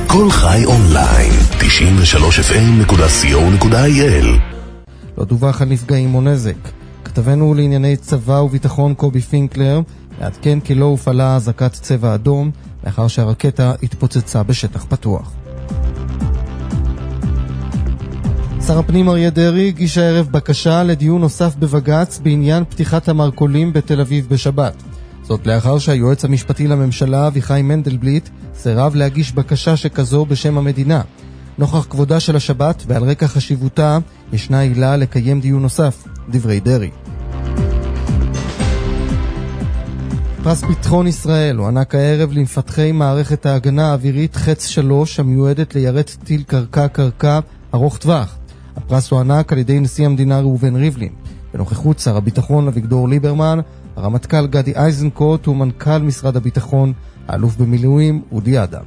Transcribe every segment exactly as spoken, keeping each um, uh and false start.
כל חי אונליין, תשעים ושלוש אף אם נקודה סי או נקודה איי אל. לא דווח על נפגעים או נזק. כתבנו לענייני צבא וביטחון קובי פינקלר מעדכן כי לא הופעלה אזעקת צבע אדום לאחר שהרקטה התפוצצה בשטח פתוח. שר הפנים אריה דרעי הגיש הערב בקשה לדיון נוסף בבג"ץ בעניין פתיחת המרכולים בתל אביב בשבת. זאת לאחר שהיועץ המשפטי לממשלה אביחי מנדלבליט סירב להגיש בקשה שכזו בשם המדינה. נוכח כבודה של השבת ועל רקע חשיבותה ישנה עילה לקיים דיון נוסף, דברי דרעי. פרס ביטחון ישראל הוענק הערב למפתחי מערכת ההגנה האווירית חץ שלוש המיועדת ליירט טיל קרקע-קרקע ארוך טווח. הפרס הוענק על ידי נשיא המדינה ראובן ריבלין, בנוכחות שר הביטחון אביגדור ליברמן, הרמטכ"ל גדי איזנקוט ומנכ"ל משרד הביטחון, האלוף במילואים אודי אדם.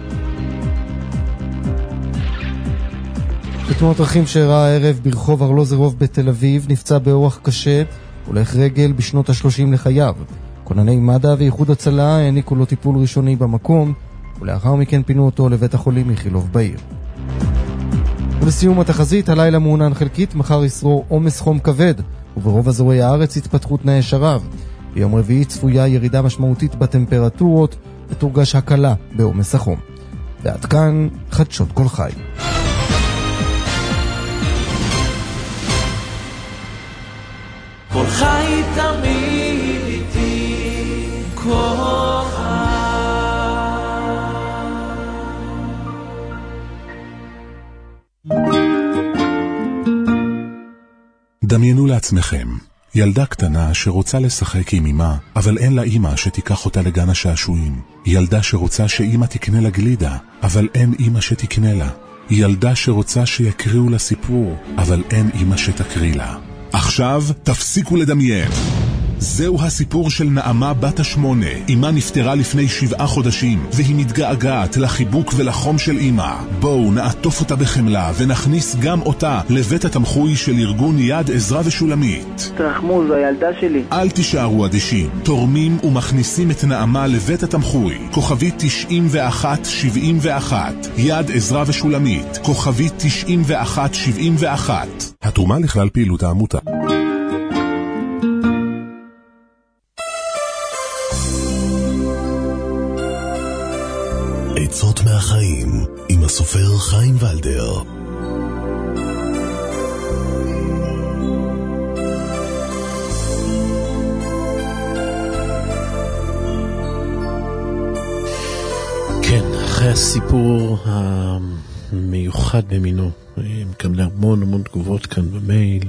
בתאונת דרכים שאירע הערב ברחוב ארלוזורוב בתל אביב נפצע באורח קשה הולך רגל בשנות השלושים לחייו. כונני מד"א ואיחוד הצלה העניקו לו טיפול ראשוני במקום, ולאחר מכן פינו אותו לבית החולים איכילוב בעיר. ולסיום התחזית, הלילה מעונן חלקית, מחר ישרור עומס חום כבד, וברוב אזורי הארץ התפתחות תנאי שרב. ביום רביעי צפויה ירידה משמעותית בטמפרטורות, ותורגש הקלה בעומס החום. ועד כאן חדשות כל חי. כל חי תמיד איתי, כל חי. דמיינו לעצמכם, ילדה קטנה שרוצה לשחק עם אמא, אבל אין לה אמא שתיקח אותה לגן השעשועים. ילדה שרוצה שאמא תקנה לה גלידה, אבל אין אמא שתקנה לה. ילדה שרוצה שיקריאו לה סיפור, אבל אין אמא שתקריא לה. עכשיו תפסיקו לדמיין. זהו הסיפור של נעמה בת השמונה. אמא נפטרה לפני שבעה חודשים, והיא מתגעגעת לחיבוק ולחום של אמא. בואו נעטוף אותה בחמלה ונכניס גם אותה לבית התמחוי של ארגון יד עזרה ושולמית. תרחמו, זו הילדה שלי. אל תישארו אדישים. תורמים ומכניסים את נעמה לבית התמחוי. כוכבית תשעים ואחת שבעים ואחת. יד עזרה ושולמית. כוכבית תשעים ואחת שבעים ואחת. התרומה לכלל פעילות העמותה. עצות מהחיים עם הסופר חיים ולדר. כן, אחרי הסיפור המיוחד במינו, מקבלי המון המון תגובות כאן במייל.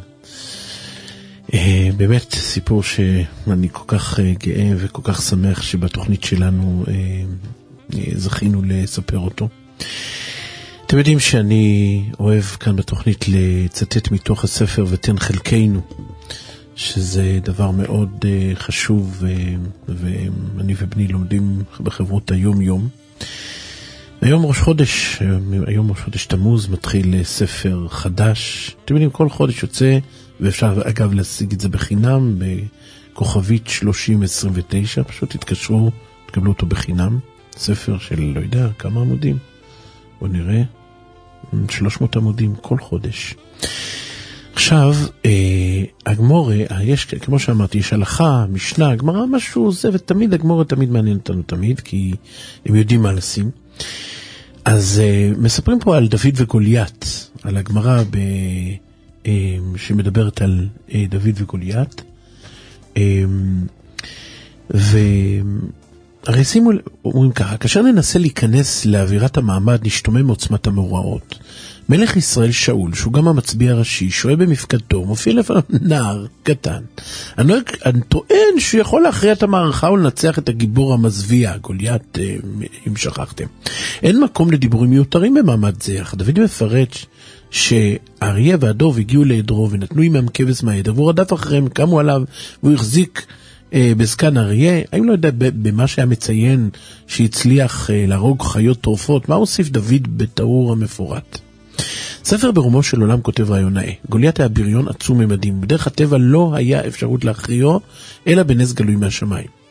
באמת סיפור שאני כל כך גאה וכל כך שמח שבתוכנית שלנו זכינו לספר אותו. אתם יודעים שאני אוהב כאן בתוכנית לצטט מתוך הספר ותן חלקנו, שזה דבר מאוד חשוב, ואני ובני לומדים בחברות היום יום. היום ראש חודש, היום ראש חודש תמוז, מתחיל ספר חדש. אתם יודעים, כל חודש יוצא, ואפשר אגב להשיג את זה בחינם בכוכבית שלושים עשרים ותשע, פשוט תתקשרו, תקבלו אותו בחינם. ספר של לא יודע כמה עמודים, בוא נראה, שלוש מאות עמודים כל חודש. עכשיו אה, הגמורה, יש, כמו שאמרתי, יש הלכה, משנה, הגמרא, משהו זה, ותמיד הגמורה תמיד מעניין אותנו תמיד, כי הם יודעים מה לשים. אז אה, מספרים פה על דוד וגוליית, על הגמרא ב, אה, שמדברת על אה, דוד וגוליית, אה, ו... הרי שימו, אומרים ככה, כאשר ננסה להיכנס לאווירת המעמד, נשתומם מעוצמת המאורעות. מלך ישראל שאול, שהוא גם המצביע הראשי, שוהה במפקדתו, מופיע לפניו נער קטן. אני, אני טוען שהוא יכול להכריע את המערכה ולנצח את הגיבור המזוויע, גוליית, אם שכחתם. אין מקום לדיבורים מיותרים במעמד זה, אך דוד מפרט שאריה והדוב הגיעו לעדרו ונתנו עמם כבש מהעדר, והוא רדף אחריהם, קמו עליו, והוא החזיק בזקן אריה. האם לא יודע במה שהיה מציין שהצליח להרוג חיות טורפות, מה הוסיף דוד בתיאור המפורט? ספר ברומו של עולם כותב רעיון נאה. גוליית היה בריון עצום ממדים, בדרך הטבע לא היה אפשרות להכריעו אלא בנס גלוי מהשמיים.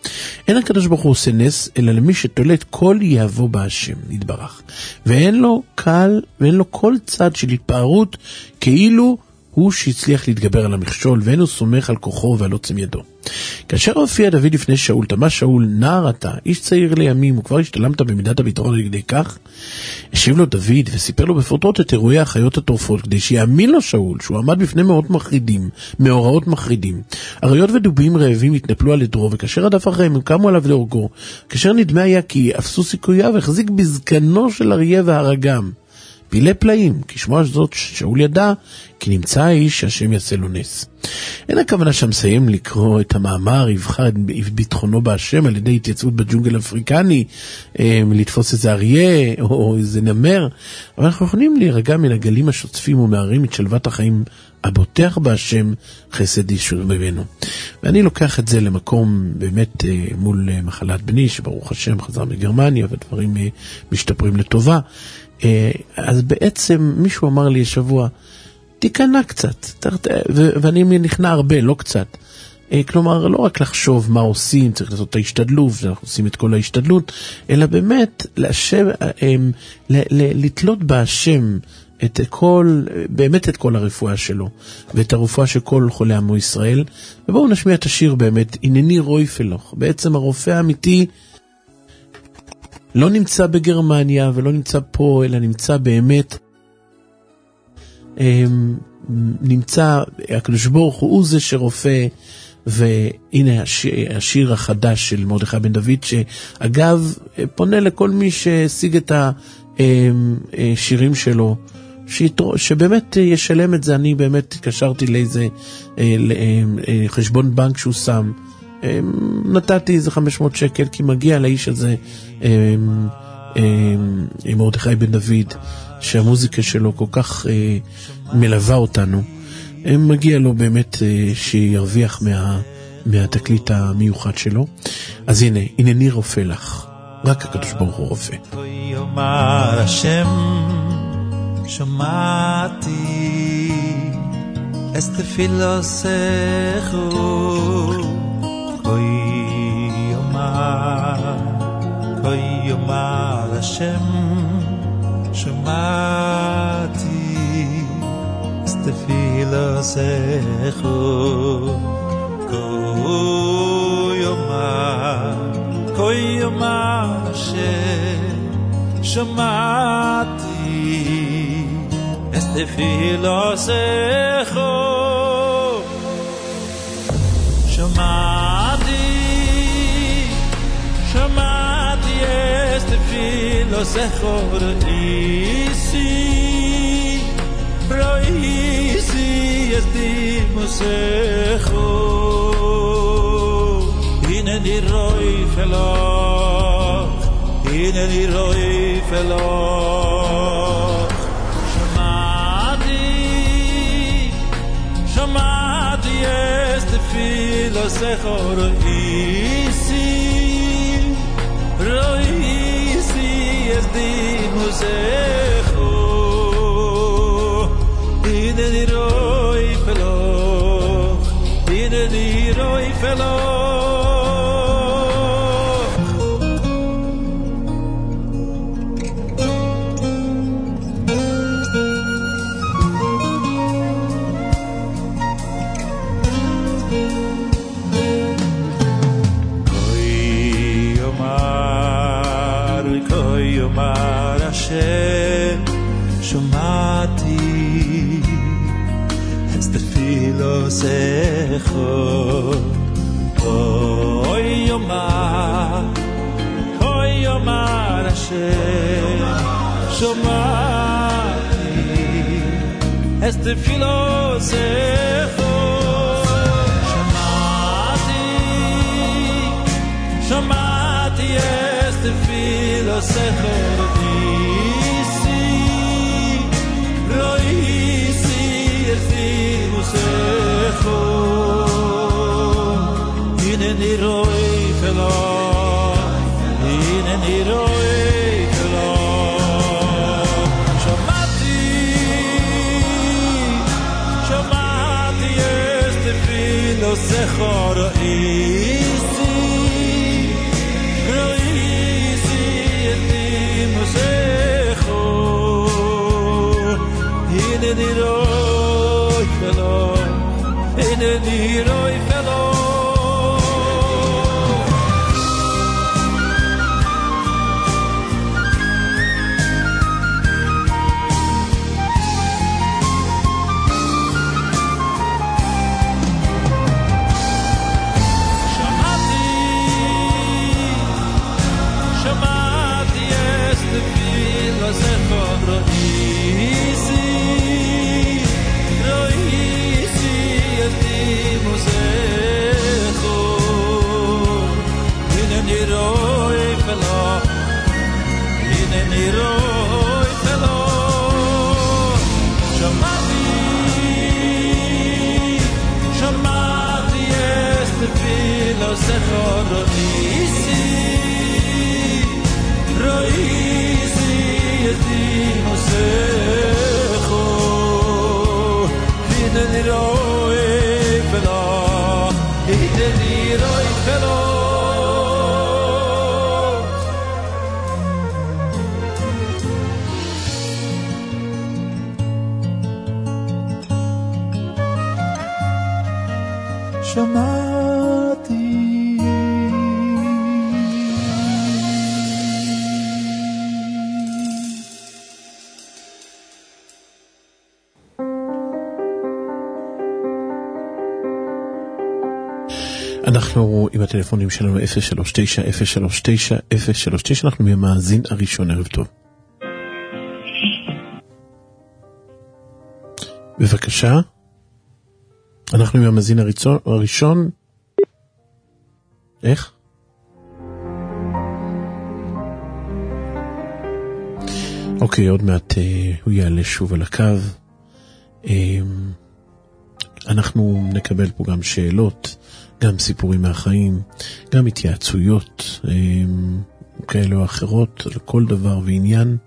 אין הקדוש ברוך הוא עושה נס, אלא למי שתולד כל יהבו בהשם, יתברך. ואין לו קל, ואין לו כל צד של התפארות, כאילו הוא שהצליח להתגבר על המכשול, ואין הוא סומך על כוחו ועל עוצם ידו. כאשר הופיע דוד לפני שאול, תמה שאול, נער אתה, איש צעיר לימים, וכבר השתלמת במידת הביטחון על ידי כך, השיב לו דוד וסיפר לו בפרוטרוט את אירועי החיות הטורפות, כדי שיאמין לו שאול, שהוא עמד בפני מאורעות מחרידים, מאורעות מחרידים. אריות ודובים רעבים התנפלו על עדרו, וכאשר הדף אחריהם הם קמו עליו להורגו, כאשר נדמה היה כי אפסו סיכוייו, והחזיק בזקנו של אריה והרגם. פילי פלאים, כי שמוע זאת שאול ידע, כי נמצא האיש שהשם יעשה לו נס. אין הכוונה שמסיים לקרוא את המאמר, יבחר את ביטחונו בהשם על ידי התייצבות בג'ונגל האפריקני, לתפוס איזה אריה או איזה נמר, אבל אנחנו יכולים להירגע מן הגלים השוצפים ומערים את שלוות החיים הבוטח בהשם חסד ישוב ממנו. ואני לוקח את זה למקום באמת מול מחלת בני, שברוך השם חזר מגרמניה ודברים משתפרים לטובה. אז בעצם מישהו אמר לי השבוע, תיכנע קצת, ואני נכנע הרבה, לא קצת. כלומר, לא רק לחשוב מה עושים, צריך לעשות את ההשתדלות, אנחנו עושים את כל ההשתדלות, אלא באמת להשם, לתלות בהשם את כל, באמת את כל הרפואה שלו, ואת הרפואה של כל חולי עמו ישראל. ובואו נשמיע את השיר באמת, הנני רוי פלוך. בעצם הרופא האמיתי לא נמצא בגרמניה ולא נמצא פה, אלא נמצא באמת, נמצא, הקדוש ברוך הוא זה שרופא. והנה השיר, השיר החדש של מרדכי בן דוד, שאגב פונה לכל מי שהשיג את השירים שלו, שבאמת ישלם את זה. אני באמת התקשרתי לאיזה חשבון בנק שהוא שם, נתתי איזה חמש מאות שקל, כי מגיע לאיש הזה מרדכי בן דוד, שהמוזיקה שלו כל כך מלווה אותנו, מגיע לו באמת שירוויח מה, מהתקליט המיוחד שלו. אז הנה, הנני רופא לך, רק הקדוש ברוך הוא רופא. יאמר השם שמעתי את תפילותיך, כה יאמר, כה יאמר השם שמעתי תפילותיך, כה יאמר, כה יאמר השם שמעתי את תפילותיך, שמעתי, שמעתי את תפילותיך, ראיתי, ראיתי את דמותך, הנני רוי פלוך, הנני רוי פלוך. שמעתי, שמעתי את תפילותיך, ראיתי, ראיתי את דמותך, הנני רוי פלוך, הנני רוי פלוך. כה יאמר, כה יאמר השם שמעתי תפילותיך, כה יאמר, כה יאמר השם שמעתי את תפילותיך, שמעתי, שמעתי את תפילותיך, הנני רוי פלוך, הנני רוי פלוך. שמעתי, שמעתי את תפילותיך, ראיתי, שמעתי. אנחנו עם הטלפונים שלנו אפס שלוש תשע אפס שלוש תשע אפס שלוש תשע, אנחנו מהמאזין הראשון. ערב טוב. בבקשה. אנחנו מהמאזין הראשון. איך? אוקיי, עוד מעט הוא יעלה שוב על הקו. אנחנו נקבל פה גם שאלות, גם סיפורים מהחיים, גם התייעצויות כאלה או אחרות, על כל דבר ועניין.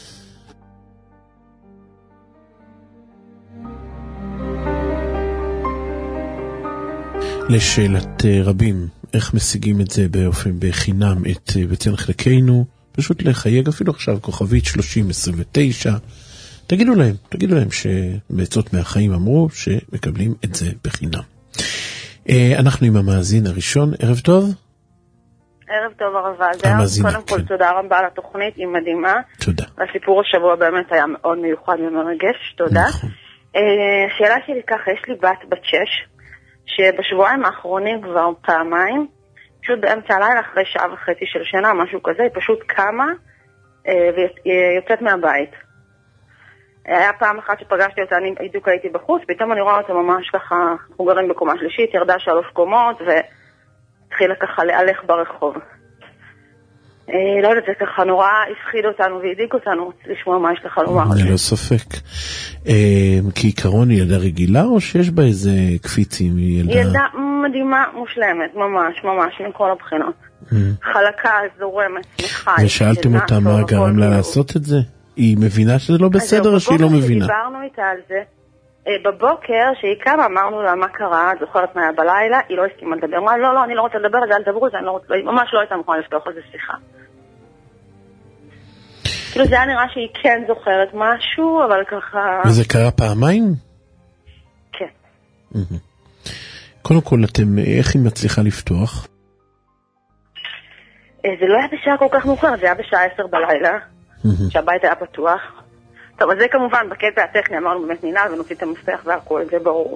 לשאלת רבים, איך משיגים את זה באופן בחינם את בצן חלקנו, פשוט לחייג אפילו עכשיו כוכבית שלושים עשרים ותשע, תגידו להם, תגידו להם שבעצות מהחיים אמרו שמקבלים את זה בחינם. אנחנו עם המאזין הראשון. ערב טוב. ערב טוב הרב אלדר. קודם כל תודה רבה על התוכנית, היא מדהימה. תודה. הסיפור השבוע באמת היה מאוד מיוחד ומרגש, תודה. השאלה שלי ככה, יש לי בת בת שש, שבשבועיים האחרונים כבר פעמיים, פשוט באמצע הלילה אחרי שעה וחצי של שינה, משהו כזה, היא פשוט קמה ויוצאת מהבית. היה פעם אחת שפגשתי אותה, אני בדיוק הייתי בחוץ, פתאום אני רואה אותה ממש ככה, אנחנו גרים בקומה שלישית, ירדה שלוש קומות והתחילה ככה להלך ברחוב. לא יודעת, זה ככה נורא הפחיד אותנו והדיק אותנו לשמוע מה יש לך לומר. ללא ספק. כעיקרון היא ילדה רגילה או שיש בה איזה קפיצים? היא ילדה מדהימה, מושלמת, ממש, ממש, מכל הבחינות. חלקה, זורמת, מחי. ושאלתם אותה מה גרם לה לעשות את זה? היא מבינה שזה לא בסדר או שהיא לא מבינה? דיברנו איתה על זה. בבוקר שהיא קמה אמרנו לה מה קרה, זוכרת מה היה בלילה, היא לא הסכימה לדבר, אמרה לא לא אני לא רוצה לדבר על זה, אל תדברו, היא ממש לא הייתה מוכנה לפתוח על זה שיחה. כאילו זה היה נראה שהיא כן זוכרת משהו, אבל ככה... וזה קרה פעמיים? כן. קודם כל אתם, איך היא מצליחה לפתוח? זה לא היה בשעה כל כך מאוחר, זה היה בשעה עשר בלילה, שהבית היה פתוח. טוב, אז זה כמובן בקטע הטכני, אמרנו באמת מינהל ונוציא את המפתח והכל, זה ברור.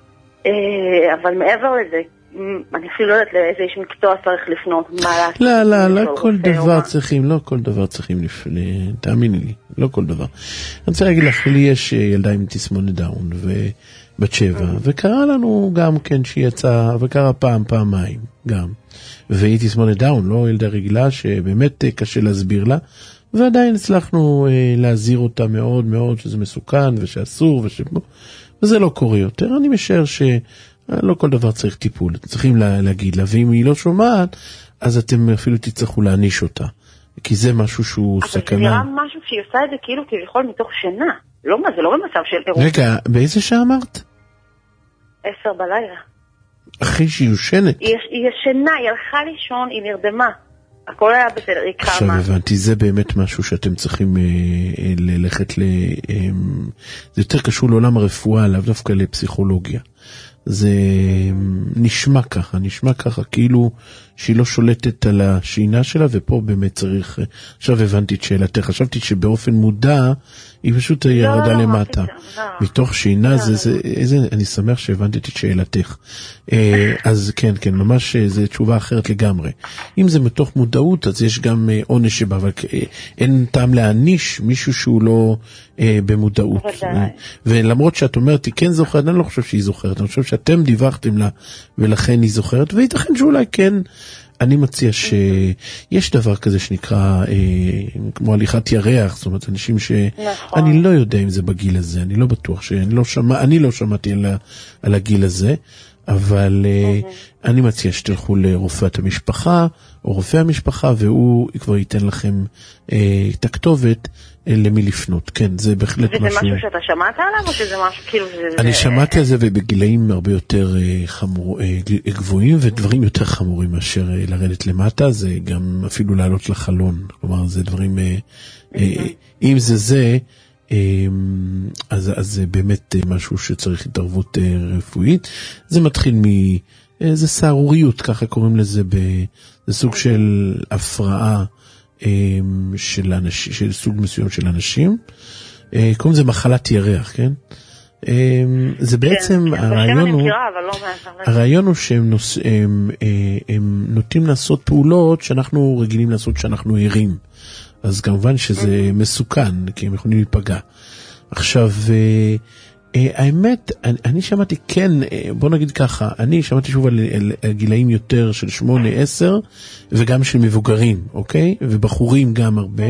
אבל מעבר לזה, אני אפילו לא יודעת לאיזה איש מקצוע צריך לפנות, מה לעשות. לא, לא, לא כל דבר צריכים, לא כל דבר צריכים לפנות, תאמיני לי, לא כל דבר. אני רוצה להגיד לך, לי יש ילדה עם תסמונת דאון ובת שבע, וקרה לנו גם כן שהיא יצאה, וקרה פעם, פעמיים גם. והיא תסמונת דאון, לא ילדה רגילה שבאמת קשה להסביר לה, ועדיין הצלחנו אה, להזהיר אותה מאוד מאוד שזה מסוכן ושאסור ושבו, וזה לא קורה יותר. אני משער שלא כל דבר צריך טיפול, צריכים לה, להגיד לה, ואם היא לא שומעת, אז אתם אפילו תצטרכו להניש אותה, כי זה משהו שהוא סכנה. אבל זה נראה משהו שהיא עושה את זה כאילו כביכול מתוך שינה, לא מה, זה לא במצב של אירוע. רגע, באיזה שעה אמרת? עשר בלילה. אחרי שהיא יושנת? היא, היא ישנה, היא הלכה לישון, היא נרדמה. הכל היה בסדר, היא קמה. עכשיו הבנתי, זה באמת משהו שאתם צריכים אה, אה, ללכת ל... אה, זה יותר קשור לעולם הרפואה, לאו דווקא לפסיכולוגיה. זה נשמע ככה, נשמע ככה, כאילו שהיא לא שולטת על השינה שלה, ופה באמת צריך... עכשיו הבנתי את שאלתך, חשבתי שבאופן מודע, היא פשוט לא, ירדה לא, למטה. לא. מתוך שינה, לא, זה, זה, לא. איזה, אני שמח שהבנתי את שאלתך. אז כן, כן, ממש זו תשובה אחרת לגמרי. אם זה מתוך מודעות, אז יש גם עונש שבה, אבל אין טעם להעניש מישהו שהוא לא במודעות. ולמרות שאת אומרת, היא כן זוכרת, אני לא חושב שהיא זוכרת, אני חושב שאתם דיווחתם לה, ולכן היא זוכרת, וייתכן שאולי כן, אני מציע שיש דבר כזה שנקרא אה, כמו הליכת ירח, זאת אומרת אנשים שאני לא יודע אם זה בגיל הזה, אני לא בטוח, שאני לא, שמע, אני לא שמעתי על, על הגיל הזה, אבל אה, אני מציע שתלכו לרופאת המשפחה או רופא המשפחה, והוא כבר ייתן לכם אה, את הכתובת אה, למי לפנות. כן, זה בהחלט וזה משהו... וזה משהו שאתה שמעת עליו או שזה משהו כאילו... אני זה... שמעתי על זה ובגילאים הרבה יותר אה, חמור, אה, גבוהים ודברים יותר חמורים מאשר אה, לרדת למטה, זה גם אפילו לעלות לחלון. כלומר, זה דברים... אה, אה, אם זה זה... אז, אז זה באמת משהו שצריך התערבות רפואית. זה מתחיל מ... זה סערוריות, ככה קוראים לזה, זה סוג של הפרעה של, אנשים, של סוג מסוים של אנשים. קוראים לזה מחלת ירח, כן? זה בעצם, הרעיון הוא, הרעיון הוא שהם נוס, הם, הם נוטים לעשות פעולות שאנחנו רגילים לעשות שאנחנו ערים. אז כמובן שזה מסוכן, כי הם יכולים להיפגע. עכשיו, האמת, אני שמעתי, כן, בוא נגיד ככה, אני שמעתי שוב על גילאים יותר של שמונה, עשר, וגם של מבוגרים, אוקיי? ובחורים גם הרבה.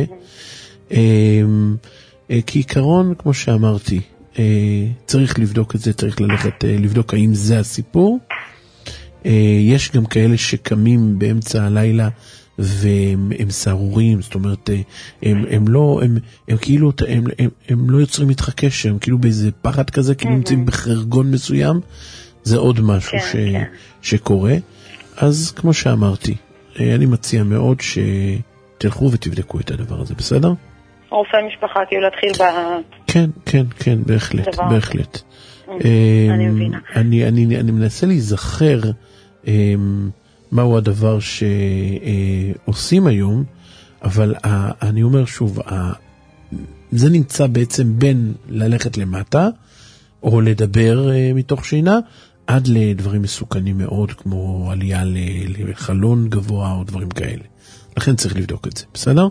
כעיקרון, כמו שאמרתי, צריך לבדוק את זה, צריך ללכת לבדוק האם זה הסיפור. יש גם כאלה שקמים באמצע הלילה והם הם סערורים, זאת אומרת, הם, הם לא, הם, הם כאילו, הם, הם, הם לא יוצרים איתך קשר, הם כאילו באיזה פחד כזה, כאילו נמצאים בחרגון מסוים, זה עוד משהו ש, שקורה. אז כמו שאמרתי, אני מציע מאוד שתלכו ותבדקו את הדבר הזה, בסדר? רופא משפחה, כאילו להתחיל ב... כן, כן, כן, בהחלט, בהחלט. אני מבינה. אני, אני, אני מנסה להיזכר מהו הדבר שעושים היום, אבל אני אומר שוב, זה נמצא בעצם בין ללכת למטה, או לדבר מתוך שינה, עד לדברים מסוכנים מאוד, כמו עלייה לחלון גבוה, או דברים כאלה. לכן צריך לבדוק את זה, בסדר?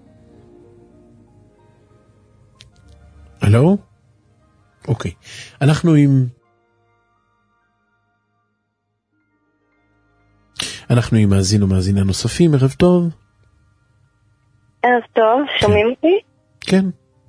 הלו? אוקיי. אנחנו עם... אנחנו עם מאזין ומאזינה נוספים. ערב טוב. ערב טוב, שומעים אותי? כן.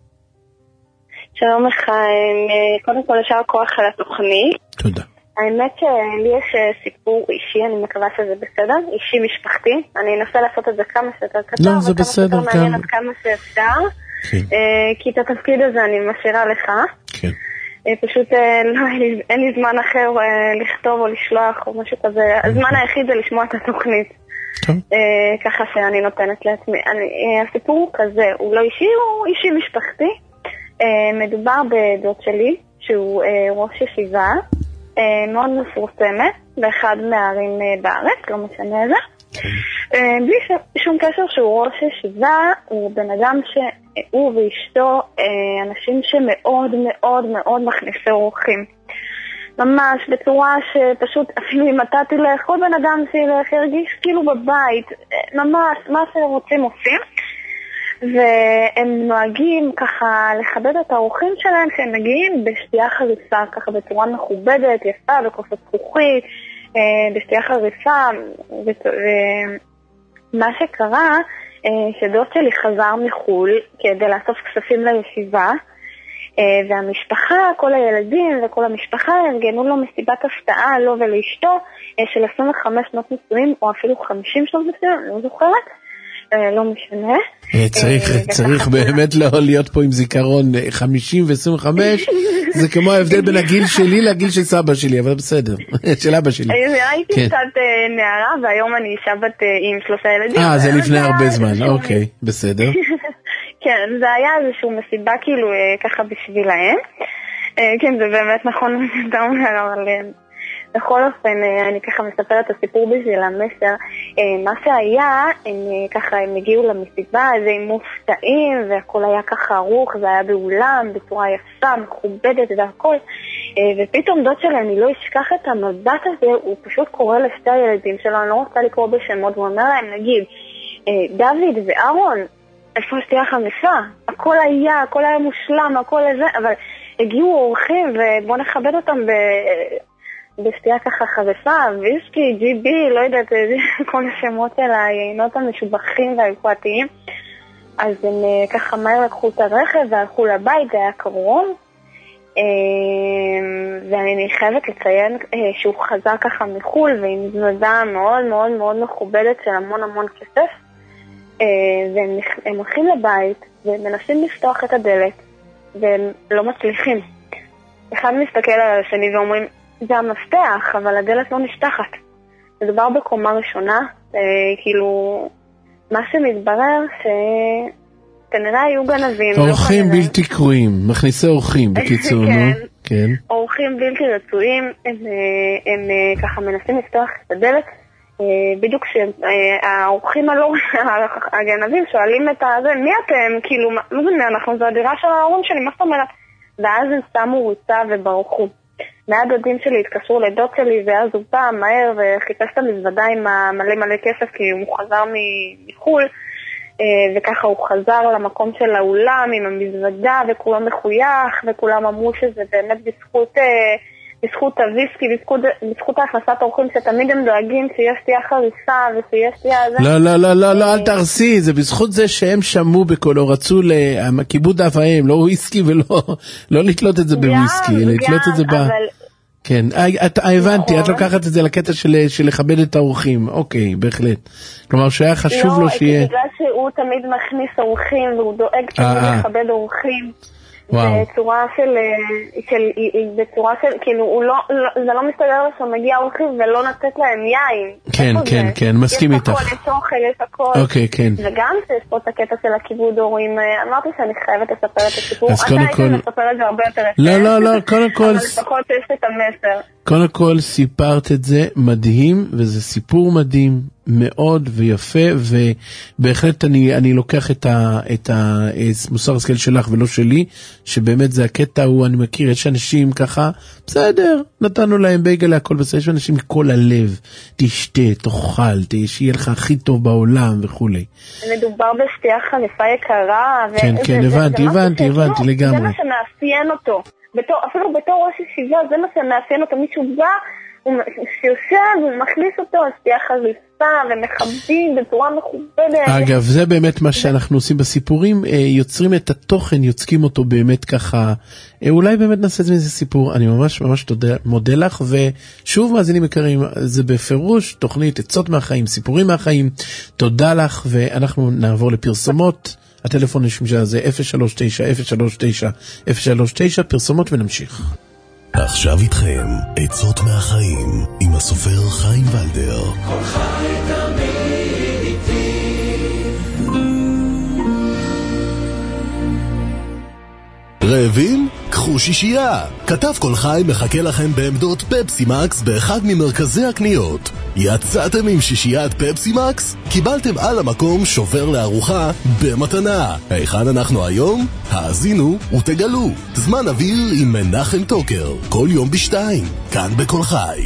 שלום לך, קודם כל ישר כוח על התוכנית. תודה. האמת שלי יש סיפור אישי, אני מקווה שזה בסדר, אישי משפחתי. אני אנסה לעשות את זה כמה שיותר קצר, לא, זה בסדר, וכמה שיותר מעניין עד כמה שאפשר. כן. כי את התפקיד הזה אני משאירה לך. כן. פשוט לא, אין לי זמן אחר לכתוב או לשלוח או משהו כזה. הזמן היחיד זה לשמוע את התוכנית. טוב. ככה שאני נותנת לעצמי. הסיפור הוא כזה, הוא לא אישי, הוא אישי משפחתי. מדובר בדוד שלי, שהוא ראש ישיבה, מאוד מפורסמת, באחד מהערים בארץ, לא משנה זה. בלי שום קשר שהוא ראש ישיבה, הוא בן אדם שהוא ואשתו אנשים שמאוד מאוד מאוד מכניסי אורחים. ממש בצורה שפשוט אפילו אם אתה תלך, כל בן אדם שילך ירגיש כאילו בבית, ממש מה שהם רוצים עושים. והם נוהגים ככה לכבד את האורחים שלהם שהם מגיעים בשתייה חריפה, ככה בצורה מכובדת, יפה, בכוסות זכוכית, בשתייה חריפה. ומה שקרה, שדוד שלי חזר מחול כדי לאסוף כספים לישיבה, והמשפחה, כל הילדים וכל המשפחה ארגנו לו מסיבת הפתעה, לו ולאשתו, של עשרים וחמש שנות נישואים, או אפילו חמישים שנות נישואים, אני לא זוכרת. לא משנה. צריך, צריך באמת לא להיות פה עם זיכרון חמישים ו-עשרים וחמש, זה כמו ההבדל בין הגיל שלי לגיל של סבא שלי, אבל בסדר, של אבא שלי. הייתי קצת נערה, והיום אני אישה בת עם שלושה ילדים. אה, זה לפני הרבה זמן, אוקיי, בסדר. כן, זה היה איזשהו מסיבה כאילו ככה בשבילהם. כן, זה באמת נכון מה שאתה אומר, אבל... בכל אופן, אני ככה מספרת את הסיפור בשביל המסר. מה שהיה, הם ככה, הם הגיעו למסיבה, אז הם מופתעים, והכל היה ככה ערוך, זה היה באולם, בצורה יפה, מכובדת והכל. ופתאום דוד שלי, אני לא אשכח את המבט הזה, הוא פשוט קורא לשתי הילדים שלו, אני לא רוצה לקרוא בשמות, הוא אומר להם, נגיד, דוד וארון, איפה שתהיה חמישה? הכל היה, הכל היה מושלם, הכל הזה, אבל הגיעו אורחים, ובואו נכבד אותם ב... בשתייה ככה חריפה, ויסקי, ג'י בי, לא יודעת, כל השמות של היינות המשובחים והיוקרתיים. אז הם ככה מהר לקחו את הרכב והלכו לבית, זה היה קרוב. ואני חייבת לציין שהוא חזר ככה מחול, ועם מזוודה מאוד מאוד מאוד מכובדת של המון המון כסף. והם הולכים לבית, ומנסים לפתוח את הדלת, והם לא מצליחים. אחד מסתכל על השני ואומרים, זה המפתח, אבל הדלת לא נשטחת. מדובר בקומה ראשונה, אה, כאילו, מה שמתברר כנראה היו גנבים. אורחים בלתי קרואים, מכניסי אורחים, בקיצור, נו. כן. אורחים בלתי רצויים, הם, הם ככה מנסים לפתוח את הדלת, בדיוק שהאורחים הלא, הגנבים שואלים את הזה, מי אתם? כאילו, מה זה מי אנחנו? זו הדירה של ההורים שלי, מה זאת אומרת? ואז הם שמו ריצה וברחו. מהדודים שלי התקשרו לדוד שלי, ואז הוא בא מהר וחיפש את המזוודה עם מלא מלא כסף, כי הוא חזר מחול, וככה הוא חזר למקום של האולם עם המזוודה, וכולם מחוייך, וכולם אמרו שזה באמת בזכות, בזכות הוויסקי, בזכות, בזכות ההכנסת אורחים, שתמיד הם דואגים שיש תהיה חריסה, ושיש תהיה זה. לא, לא, לא, לא, לא, אל תרסי, זה בזכות זה שהם שמעו בקולו, רצו לכיבוד אבהם, לא וויסקי ולא, לא לתלות את זה בוויסקי, לתלות את זה ב... כן, הבנתי, את לוקחת את זה לקטע של לכבד את האורחים, אוקיי, בהחלט. כלומר שהיה חשוב לו שיהיה... לא, בגלל שהוא תמיד מכניס אורחים, והוא דואג תמיד לכבד אורחים. בצורה של, של, בצורה של, כאילו, הוא לא, זה לא מסתדר לו שמגיע אורחים ולא נתת להם יין. כן, כן, כן, מסכים איתך. יש הכל, יש אוכל, יש הכל. אוקיי, כן. וגם שיש פה את הקטע של הכיבוד הורים, אמרתי שאני חייבת לספר את הסיפור. אז קודם כל... אתה היית מספר את זה הרבה יותר. לא, לא, לא, קודם כל... אבל לפחות יש את המסר. קודם כל סיפרת את זה מדהים, וזה סיפור מדהים מאוד ויפה, ובהחלט אני, אני לוקח את ה, את המוסר השכל שלך ולא שלי, שבאמת זה הקטע הוא, אני מכיר, יש אנשים ככה, בסדר, נתנו להם בייגלה, הכל בסדר, יש אנשים מכל הלב, תשתה, תאכל, שיהיה לך הכי טוב בעולם וכו'. מדובר בשתייה חליפה יקרה, כן, כן, הבנתי, הבנתי, הבנתי לגמרי. זה מה שמאפיין אותו. בתור, אפילו בתור ראש ישיבה, זה מה שמאפיין אותו, מישהו בא, הוא שיושב, הוא מכניס אותו, אז תהיה חליפה ומכבדים בצורה מכובדת. אגב, זה באמת מה שאנחנו עושים בסיפורים, יוצרים את התוכן, יוצקים אותו באמת ככה, אולי באמת נעשה את זה איזה סיפור, אני ממש ממש מודה לך, ושוב מאזינים יקרים, זה בפירוש תוכנית עצות מהחיים, סיפורים מהחיים, תודה לך, ואנחנו נעבור לפרסומות. הטלפון נשמע זה אפס שלוש תשע אפס שלוש תשע אפס שלוש תשע, פרסומות ונמשיך. עכשיו איתכם עצות מהחיים עם הסופר חיים ולדר. כל חי תמיד איתי. רעבים? קחו שישייה. כתב כל חי מחכה לכם בעמדות פפסי מקס באחד ממרכזי הקניות. יצאתם עם שישיית פפסי מקס? קיבלתם על המקום שובר לארוחה במתנה. היכן אנחנו היום? האזינו ותגלו. זמן אוויר עם מנחם טוקר. כל יום בשתיים. כאן בכל חי.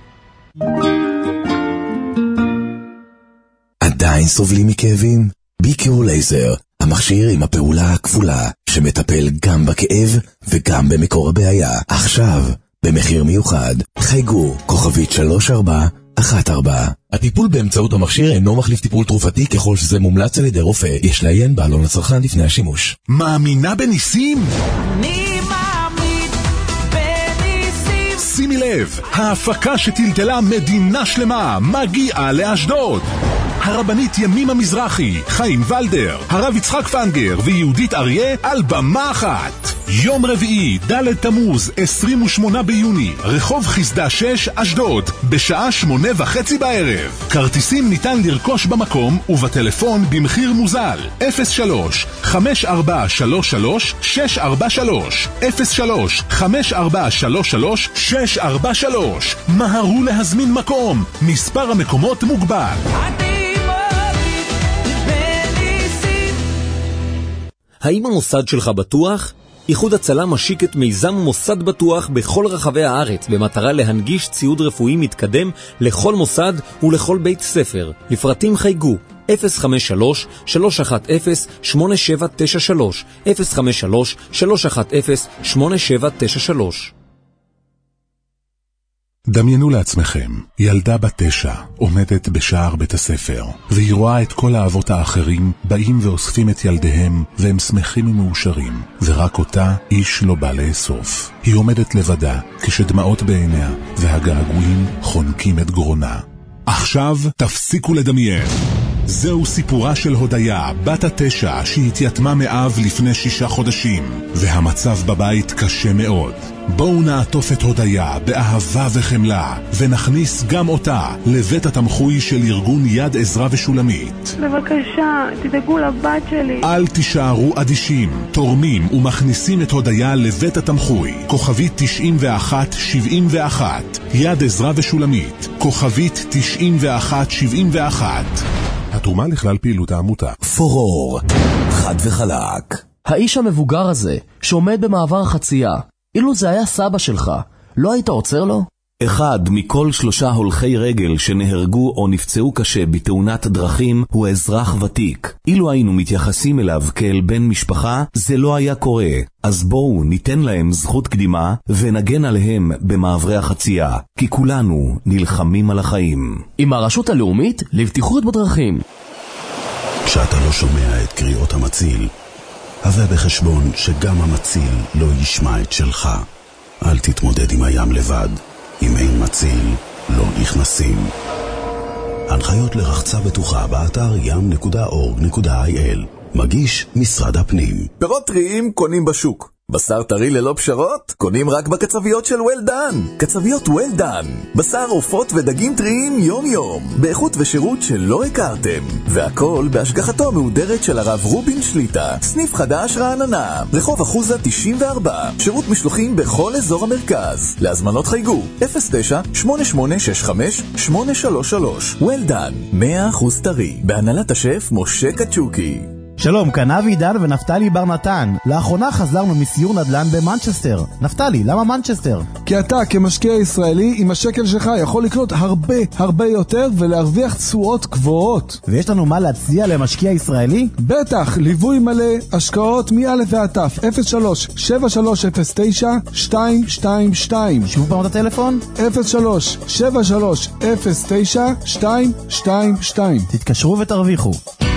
עדיין סובלים מכאבים? ביקור לייזר. המכשיר עם הפעולה הכפולה שמטפל גם בכאב וגם במקור הבעיה. עכשיו, במחיר מיוחד, חייגו כוכבית שלוש ארבע אחת ארבע. הטיפול באמצעות המכשיר אינו מחליף טיפול תרופתי ככל שזה מומלץ על ידי רופא. יש לעיין בעלון לצרכן לפני השימוש. מאמינה בניסים? אני מאמין בניסים. שימי לב, ההפקה שטלטלה מדינה שלמה מגיעה לאשדוד. הרבנית ימימה מזרחי, חיים ולדר, הרב יצחק פנגר ויהודית אריה על במה אחת. יום רביעי, ד' תמוז, עשרים ושמונה ביוני, רחוב חסדה שש, אשדוד, בשעה שמונה וחצי בערב. כרטיסים ניתן לרכוש במקום ובטלפון במחיר מוזל. אפס שלוש חמש ארבע שלוש שלוש שש ארבע שלוש אפס שלוש חמש ארבע שלוש שלוש שש ארבע שלוש. מהרו להזמין מקום, מספר המקומות מוגבל. האם המוסד שלך בטוח? איחוד הצלה משיק את מיזם מוסד בטוח בכל רחבי הארץ במטרה להנגיש ציוד רפואי מתקדם לכל מוסד ולכל בית ספר. לפרטים חייגו אפס חמש שלוש שלוש אחת אפס שמונה שבע תשע שלוש אפס חמש שלוש שלוש אחת אפס שמונה שבע תשע שלוש. דמיינו לעצמכם, ילדה בת תשע עומדת בשער בית הספר, והיא רואה את כל האבות האחרים באים ואוספים את ילדיהם, והם שמחים ומאושרים, ורק אותה איש לא בא לאסוף. היא עומדת לבדה, כשדמעות בעיניה, והגעגועים חונקים את גרונה. עכשיו תפסיקו לדמיין. זהו סיפורה של הודיה, בת התשע, שהתייתמה מאב לפני שישה חודשים, והמצב בבית קשה מאוד. בואו נעטוף את הודיה באהבה וחמלה, ונכניס גם אותה לבית התמחוי של ארגון יד עזרה ושולמית. בבקשה, תדאגו לבת שלי. אל תישארו אדישים, תורמים ומכניסים את הודיה לבית התמחוי. כוכבית תשעים ואחת שבעים ואחת, יד עזרה ושולמית, כוכבית תשעים ואחת שבעים ואחת. התרומה לכלל פעילות העמותה. פורור, חד וחלק. האיש המבוגר הזה, שעומד במעבר החצייה, אילו זה היה סבא שלך, לא היית עוצר לו? אחד מכל שלושה הולכי רגל שנהרגו או נפצעו קשה בתאונת דרכים הוא אזרח ותיק. אילו היינו מתייחסים אליו כאל בן משפחה, זה לא היה קורה. אז בואו ניתן להם זכות קדימה ונגן עליהם במעברי החצייה, כי כולנו נלחמים על החיים. עם הרשות הלאומית לבטיחות בדרכים. כשאתה לא שומע את קריאות המציל, הבא בחשבון שגם המציל לא ישמע את שלך. אל תתמודד עם הים לבד. אם אין מציל, לא נכנסים. הנחיות לרחצה בטוחה באתר ים נקודה אורג נקודה איי אל. מגיש משרד הפנים. פירות טריים קונים בשוק. בשר טרי ללא פשרות? קונים רק בקצביות של well done. קצביות well done. בשר עופות ודגים טריים יום יום. באיכות ושירות שלא הכרתם. והכל בהשגחתו המהודרת של הרב רובין שליטה. סניף חדש רעננה. רחוב אחוזה תשעים וארבע. שירות משלוחים בכל אזור המרכז. להזמנות חייגו אפס תשע שמונה שמונה שש חמש שמונה שלוש שלוש. well done. מאה אחוז טרי. בהנהלת השף משה קצ'וקי. שלום, כאן אבי עידן ונפתלי בר נתן. לאחרונה חזרנו מסיור נדל"ן במנצ'סטר. נפתלי, למה מנצ'סטר? כי אתה כמשקיע ישראלי עם השקל שלך יכול לקנות הרבה הרבה יותר ולהרוויח תשואות גבוהות. ויש לנו מה להציע למשקיע ישראלי? בטח, ליווי מלא, השקעות מא' ועד ת'. אפס שלוש שבע שלוש אפס תשע שתיים שתיים שתיים. שוב פעם את הטלפון? אפס שלוש שבע שלוש אפס תשע שתיים שתיים שתיים. תתקשרו ותרוויחו.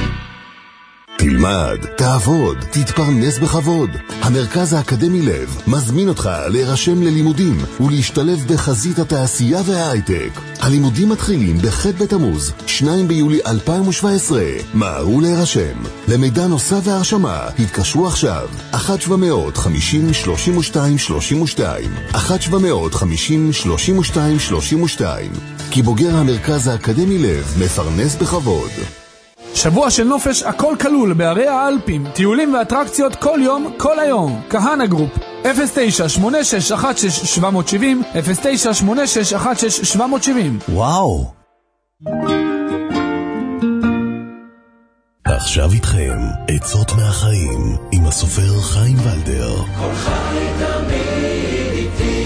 תלמד, תעבוד, תתפרנס בכבוד. המרכז האקדמי לב מזמין אותך להירשם ללימודים ולהשתלב בחזית התעשייה וההייטק. הלימודים מתחילים בח' בתמוז, שני ביולי אלפיים שבע עשרה. מהרו להירשם. למידע נוסף והרשמה, התקשרו עכשיו. אחת שבע מאות חמישים שלושים ושתיים שלושים ושתיים. אחת שבע מאות חמישים שלושים ושתיים שלושים ושתיים. כי בוגר המרכז האקדמי לב מפרנס בכבוד. שבוע של נופש הכל כלול בערי האלפים, טיולים ואטרקציות כל יום, כל היום. כהנה גרופ, אפס תשע שמונה שש אחת שש שבע שבע אפס, אפס תשע שמונה שש אחת שש שבע שבע. וואו. עכשיו איתכם, עצות מהחיים, עם הסופר חיים ולדר. כל חי תמיד איתי.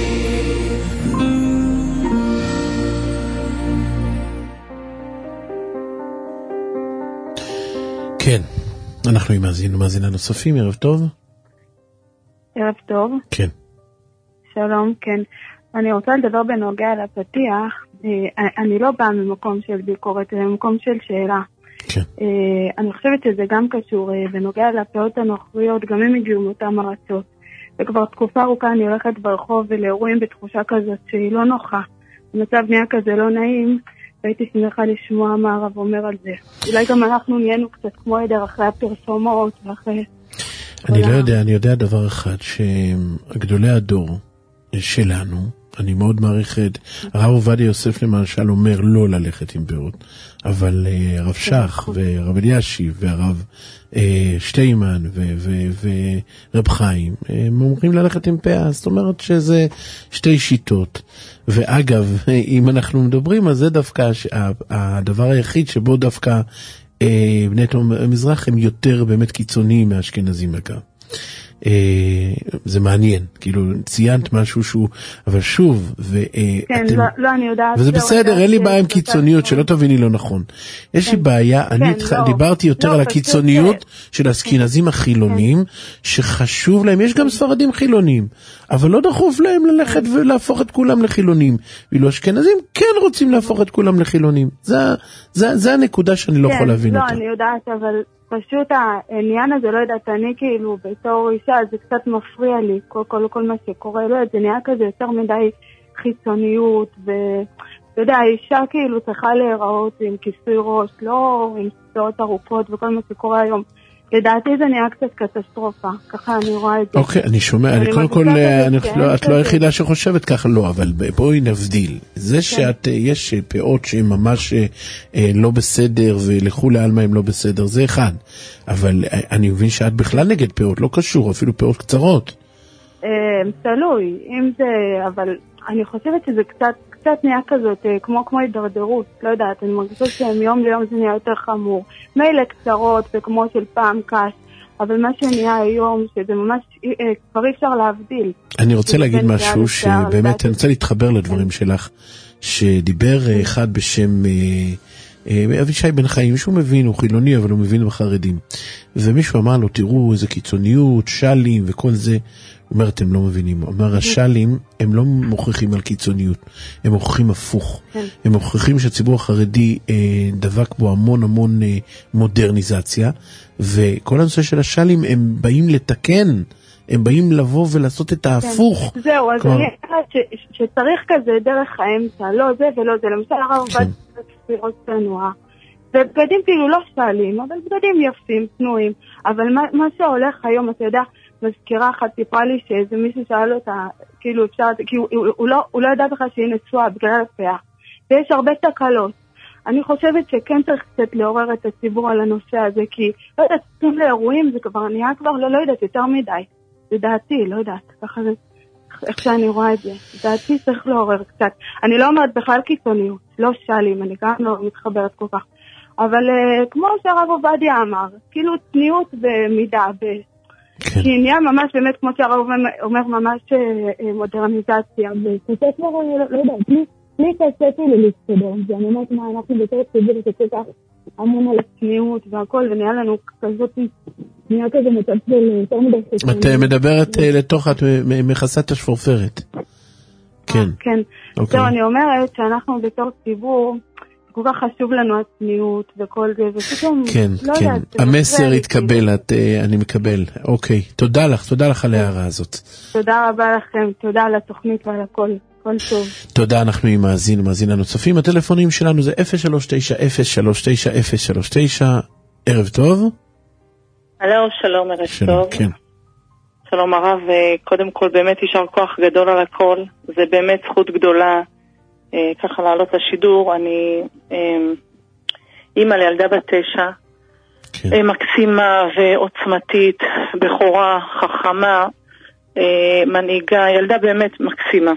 כן, אנחנו עם מאזינים ומאזינה נוספים, ערב טוב. ערב טוב. כן. שלום, כן. אני רוצה לדבר בנוגע לפתיח. אני לא באה ממקום של ביקורת, אלא ממקום של שאלה. כן. אני חושבת שזה גם קשור בנוגע לפעולות הנוכריות, גם הם הגיעו מאותן ארצות. וכבר תקופה ארוכה אני הולכת ברחוב ולאירועים בתחושה כזאת שהיא לא נוחה. המצב נהיה כזה לא נעים. והייתי שמחה לשמוע מה הרב אומר על זה. אולי גם אנחנו נהיינו קצת כמו עדר אחרי הפרסומות ואחרי... אני לא יודע, אני יודע דבר אחד, שגדולי הדור שלנו, אני מאוד מעריך את... הרב עובדיה יוסף למשל אומר לא ללכת עם פירות, אבל הרב שח והרב אלישיב והרב שטיימן ורב חיים, הם אומרים ללכת עם פאה, זאת אומרת שזה שתי שיטות. ואגב, אם אנחנו מדברים, אז זה דווקא הדבר היחיד שבו דווקא בני המזרח הם יותר באמת קיצוניים מהאשכנזים אגב. זה מעניין, כאילו ציינת משהו שהוא, אבל שוב, כן, לא, לא, אני יודעת, וזה בסדר, אין לי בעיה עם קיצוניות, שלא תביני לא נכון. יש לי בעיה, אני דיברתי יותר על הקיצוניות של האשכנזים החילונים, שחשוב להם, יש גם ספרדים חילונים, אבל לא דחוף להם ללכת ולהפוך את כולם לחילונים, ואילו אשכנזים כן רוצים להפוך את כולם לחילונים. זה הנקודה שאני לא יכול להבין אותה. לא, אני יודעת, אבל פשוט העניין הזה, לא יודעת, אני כאילו בתור אישה, זה קצת מפריע לי, כל, כל, כל מה שקורה, לא יודעת, זה נהיה כזה יותר מדי חיצוניות, אתה יודע, האישה כאילו צריכה להיראות עם כיסוי ראש, לא עם סעות ארוכות וכל מה שקורה היום. לדעתי זה נהיה קצת קטסטרופה, ככה אני רואה את זה. אוקיי, אני שומע, אני קודם כל, את לא היחידה שחושבת ככה, לא, אבל בואי נבדיל. זה שאת, יש פאות שהן ממש לא בסדר, ולכו לעלמה הם לא בסדר, זה אחד. אבל אני מבין שאת בכלל נגד פאות, לא קשור, אפילו פאות קצרות. תלוי, אם זה, אבל אני חושבת שזה קצת, קצת נהיה כזאת, כמו, כמו הידרדרות, לא יודעת, אני מרגישה שיום ליום זה נהיה יותר חמור. מילא קצרות וכמו של פעם קש, אבל מה שנהיה היום, שזה ממש, כבר אי אפשר להבדיל. אני רוצה להגיד משהו שבאמת, אני רוצה להתחבר לדברים שלך, שדיבר אחד בשם אבישי בן חיים, שהוא מבין, הוא חילוני, אבל הוא מבין בחרדים. ומישהו אמר לו, תראו איזה קיצוניות, שלים וכל זה. הוא אומר, אתם לא מבינים. הוא אומר, השלים, הם לא מוכיחים על קיצוניות. הם מוכיחים הפוך. הם מוכיחים שהציבור החרדי דבק בו המון המון מודרניזציה, וכל הנושא של השלים, הם באים לתקן, הם באים לבוא ולעשות את ההפוך. זהו, אז אני חושבת שצריך כזה דרך האמצע, לא זה ולא זה. למשל, הרב עובד בספירות צנועה. ובגדים כאילו לא שלים, אבל בגדים יפים, תנועים. אבל מה שהולך היום, אתה יודע, מזכירה אחת סיפרה לי שאיזה מישהו שאל אותה, כאילו אפשר, כי הוא, הוא, הוא, לא, הוא לא ידע בכלל שהיא נשואה בגלל הפאה. ויש הרבה תקלות. אני חושבת שכן צריך קצת לעורר את הציבור על הנושא הזה, כי לא יודעת, צריכים לאירועים, זה כבר נהיה כבר, לא, לא יודעת, יותר מדי. זה דעתי, לא יודעת, ככה זה, איך שאני רואה את זה. דעתי צריך לעורר קצת. אני לא אומרת בכלל קיצוניות, לא שלים, אני גם לא מתחברת כל כך. אבל כמו שהרב עובדיה אמר, כאילו צניעות במידה, ב... כי נהיה ממש באמת, כמו שהרב אומר, ממש מודרניזציה, וקצת לא, לא יודעת, בלי קצתי ללהסתדר, זה אני אומרת מה, אנחנו בתור ציבור שקצת המון על הצניעות והכל, ונהיה לנו כזאת, נהיה כזה מצב של יותר מדי חשבון. את מדברת לתוך, את מכסת השפורפרת. כן. כן. זהו, אני אומרת שאנחנו בתור ציבור, כל כך חשוב לנו הצניעות וכל זה, ופתאום, כן, לא כן. יודעת. המסר התקבל, את, אני מקבל. אוקיי, תודה לך, תודה לך על ההערה הזאת. תודה רבה לכם, תודה על התוכנית ועל הכל, כל טוב. תודה, אנחנו עם מאזין ומאזין הנוספים. הטלפונים שלנו זה אפס שלוש תשע אפס שלוש תשע אפס שלוש תשע. ערב טוב. הלו, שלום, ערב טוב. כן. שלום הרב, קודם כל באמת יישר כוח גדול על הכל, זה באמת זכות גדולה. ככה לעלות לשידור. אני אימא לילדה בת תשע, כן. מקסימה ועוצמתית, בחורה, חכמה, מנהיגה, ילדה באמת מקסימה.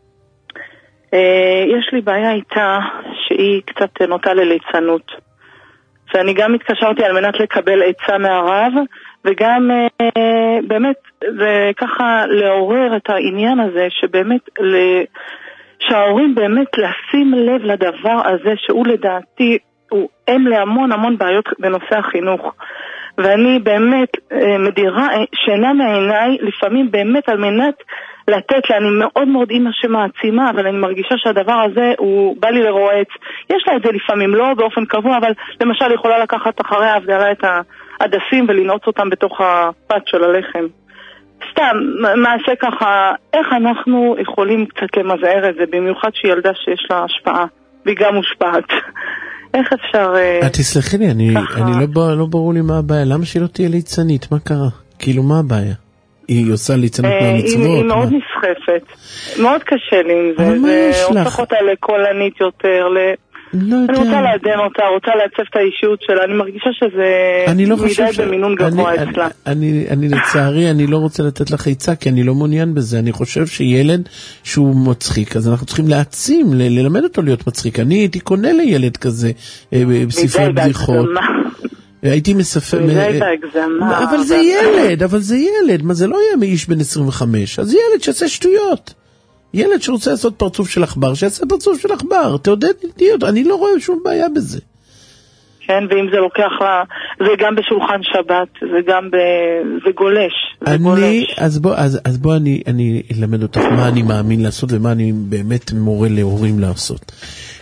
יש לי בעיה איתה שהיא קצת נוטה לליצנות, ואני גם התקשרתי על מנת לקבל עצה מהרב, וגם באמת וככה לעורר את העניין הזה שבאמת ל... שההורים באמת לשים לב לדבר הזה שהוא לדעתי הוא הם להמון המון בעיות בנושא החינוך, ואני באמת מדירה שינה מעיניי לפעמים באמת על מנת לתת לה, אני מאוד מאוד אימא שמעצימה, אבל אני מרגישה שהדבר הזה הוא בא לי לרועץ. יש לה את זה לפעמים לא באופן קבוע, אבל למשל יכולה לקחת אחרי ההבדלה את העדפים ולנעוץ אותם בתוך הפת של הלחם. סתם, מעשה ככה, איך אנחנו יכולים קצת למזער את זה, במיוחד שהיא ילדה שיש לה השפעה, והיא גם מושפעת. איך אפשר... את תסלחי לי, אני, אני לא, לא ברור לי מה הבעיה, למה שהיא לא תהיה ליצנית? מה קרה? כאילו, מה הבעיה? היא עושה ליצנות מהמצוות? היא מאוד נסחפת, מאוד קשה לי עם זה, זה הופך אותה לקולנית יותר, ל... לא אני רוצה לעדן אותה, רוצה לעצב את האישיות שלה, אני מרגישה שזה מדי במינון גבוה אצלה. אני לצערי, אני לא רוצה לתת לך עצה, כי אני לא מעוניין בזה, אני חושב שילד שהוא מצחיק, אז אנחנו צריכים להעצים, ללמד אותו להיות מצחיק. אני הייתי קונה לילד כזה, בספרי בדיחות. הייתי מספר... מדי בהגזמה. אבל זה ילד, אבל זה ילד, מה זה לא יהיה מאיש בן עשרים וחמש, אז ילד שעשה שטויות. ילד שרוצה לעשות פרצוף של אכבר, שיעשה פרצוף של אכבר, תעודד איטיות, אני לא רואה שום בעיה בזה. כן, ואם זה לוקח לה, זה גם בשולחן שבת, זה גם ב... זה גולש. זה אני, גולש. אז בוא, אז, אז בוא אני, אני אלמד אותך מה אני מאמין לעשות, ומה אני באמת מורה להורים לעשות.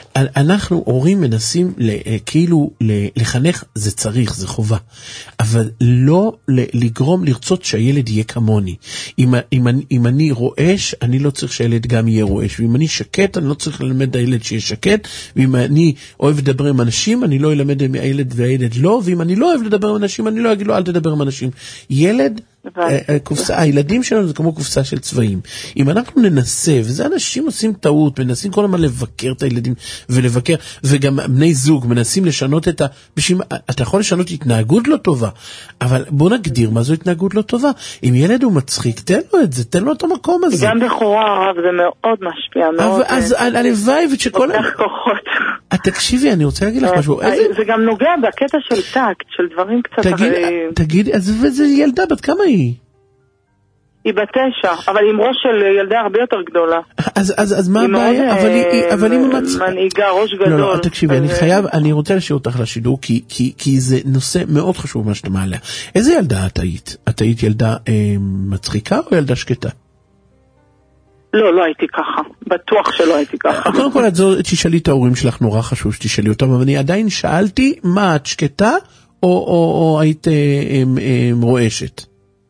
אנחנו, הורים מנסים כאילו לחנך, זה צריך, זה חובה, אבל לא לגרום לרצות שהילד יהיה כמוני. אם, אם, אם אני רועש, אני לא צריך שהילד גם יהיה רועש, ואם אני שקט, אני לא צריך ללמד הילד שיהיה שקט, ואם אני אוהב לדבר עם אנשים, אני לא אלמד עם הילד והילד לא, ואם אני לא אוהב לדבר עם אנשים, אני לא אגיד לו אל תדבר עם אנשים. ילד, קופסה, הילדים שלנו זה כמו קופסה של צבעים. אם אנחנו ננסה, וזה אנשים עושים טעות, מנסים כל הזמן לבקר את הילדים, ולבקר, וגם בני זוג מנסים לשנות את ה... בשביל, אתה יכול לשנות התנהגות לא טובה, אבל בוא נגדיר מה זו התנהגות לא טובה. אם ילד הוא מצחיק, תן לו את זה, תן לו את המקום הזה. גם בחורה הרב זה מאוד משפיע, מאוד... אז הלוואי ושכל... פותח כוחות. תקשיבי, אני רוצה להגיד לך משהו. זה גם נוגע בקטע של טקט, של דברים קצת... תגיד, אז זה ילדה, בת כמה היא? היא בת תשע, אבל עם ראש של ילדה הרבה יותר גדולה. אז, אז, אז מה הבעיה? אבל היא, אבל היא מצ... מנהיגה, ראש גדול. לא, לא, תקשיבי, אני חייב, אני רוצה לשאול אותך לשידור, כי, כי, כי זה נושא מאוד חשוב מה שאתה מעלה. איזה ילדה את היית? את היית ילדה אה, מצחיקה או ילדה שקטה? לא, לא הייתי ככה. בטוח שלא הייתי ככה. קודם כל, את זו, תשאלי את ההורים שלך, נורא חשוב שתשאלי אותם, אבל אני עדיין שאלתי, מה, את שקטה או, או, או היית אה, אה, אה, רועשת?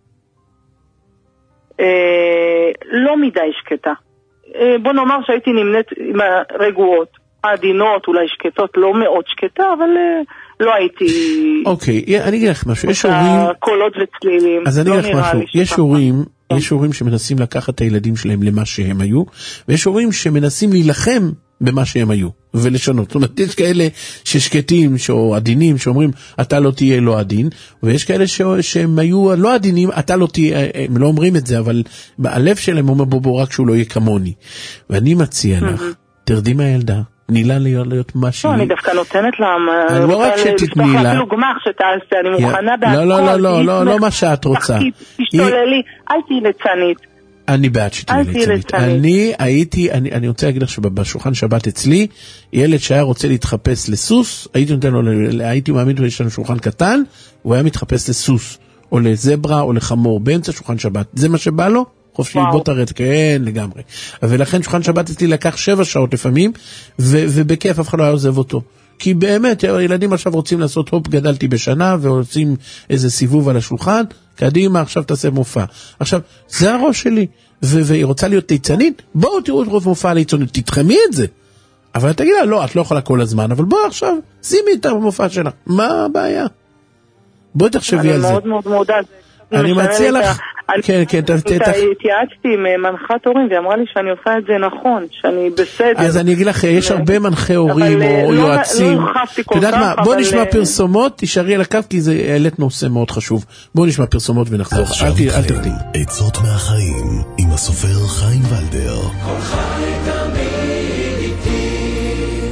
לא מדי שקטה. בוא נאמר שהייתי נמנית עם הרגועות, העדינות, אולי שקטות, לא מאוד שקטה, אבל לא הייתי... אוקיי, אני אגיד לך משהו, יש הורים... קולות וצלילים. אז אני אגיד לך משהו, יש הורים, יש הורים שמנסים לקחת את הילדים שלהם למה שהם היו, ויש הורים שמנסים להילחם במה שהם היו, ולשנות. זאת אומרת, יש כאלה ששקטים, או עדינים, שאומרים, אתה לא תהיה לא עדין, ויש כאלה ש... שהם היו לא עדינים, אתה לא תהיה, הם לא אומרים את זה, אבל הלב שלהם אומר בו בו רק שהוא לא יהיה כמוני. ואני מציע לך, תרדי מהילדה, נילה להיות, להיות משהו. לא, אני דווקא נותנת לה, אני לא רק שתתני לה. אפילו גמח שתעשה, אני מוכנה בהכל. לא, לא, לא, לא, לא, לא מה שאת רוצה. תשתוללי, אל תהי ליצנית. אני בעד שתהיה ליצנית. אני הייתי, אני, אני רוצה להגיד לך שבשולחן שבת אצלי, ילד שהיה רוצה להתחפש לסוס, הייתי נותן לו, הייתי מעמיד ויש לנו שולחן קטן, הוא היה מתחפש לסוס, או לזברה, או לחמור, באמצע שולחן שבת. זה מה שבא לו? חופשי, בוא תרד, כן, לגמרי. ולכן שולחן שבת אצלי לקח שבע שעות לפעמים, ו- ובכיף אף אחד לא היה עוזב אותו. כי באמת, ילדים עכשיו רוצים לעשות הופ, גדלתי בשנה, ועושים איזה סיבוב על השולחן, קדימה, עכשיו תעשה מופע. עכשיו, זה הראש שלי, ו- והיא רוצה להיות ליצנית, בואו תראו את רוב מופע ליצנית, תתחמי את זה. אבל תגיד לה, לא, את לא יכולה כל הזמן, אבל בואו עכשיו, שימי את המופע שלך. מה הבעיה? בואי תחשבי על זה. אני מאוד מאוד מודעת. אני מציע לך... כן, כן, התייעצתי עם מנחת הורים והיא אמרה לי שאני עושה את זה נכון, שאני בסדר. אז אני אגיד לך, יש הרבה מנחי הורים או יועצים. אתה יודעת מה, בוא נשמע פרסומות, תישארי על הקו כי זה העלית נושא מאוד חשוב. בוא נשמע פרסומות ונחזור. אל תרדי. עצות מהחיים עם הסופר חיים ולדר. כל חי תמיד איתי.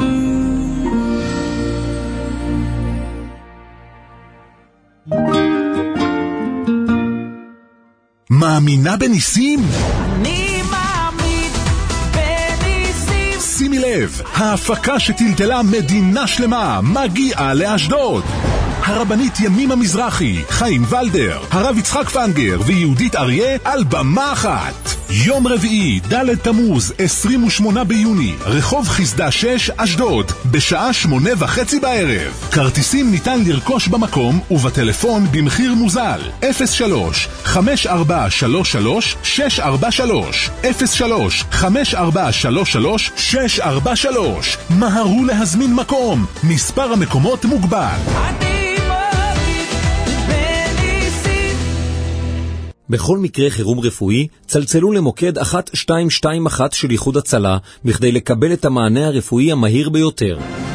מאמינה בניסים? אני מאמין בניסים. שימי לב, ההפקה שטלטלה מדינה שלמה מגיעה לאשדוד. הרבנית ימימה מזרחי, חיים ולדר, הרב יצחק פנגר ויהודית אריה על במה אחת. יום רביעי, ד' תמוז, עשרים ושמונה ביוני, רחוב חסדה שש, אשדוד, בשעה שמונה וחצי בערב. כרטיסים ניתן לרכוש במקום ובטלפון במחיר מוזל. אפס שלוש חמש ארבע שלוש שלוש שש ארבע שלוש אפס שלוש חמש ארבע שלוש שלוש שש ארבע שלוש. מהרו להזמין מקום, מספר המקומות מוגבל. בכל מקרה חירום רפואי, צלצלו למוקד אחת שתיים שתיים אחת של איחוד הצלה, בכדי לקבל את המענה הרפואי המהיר ביותר.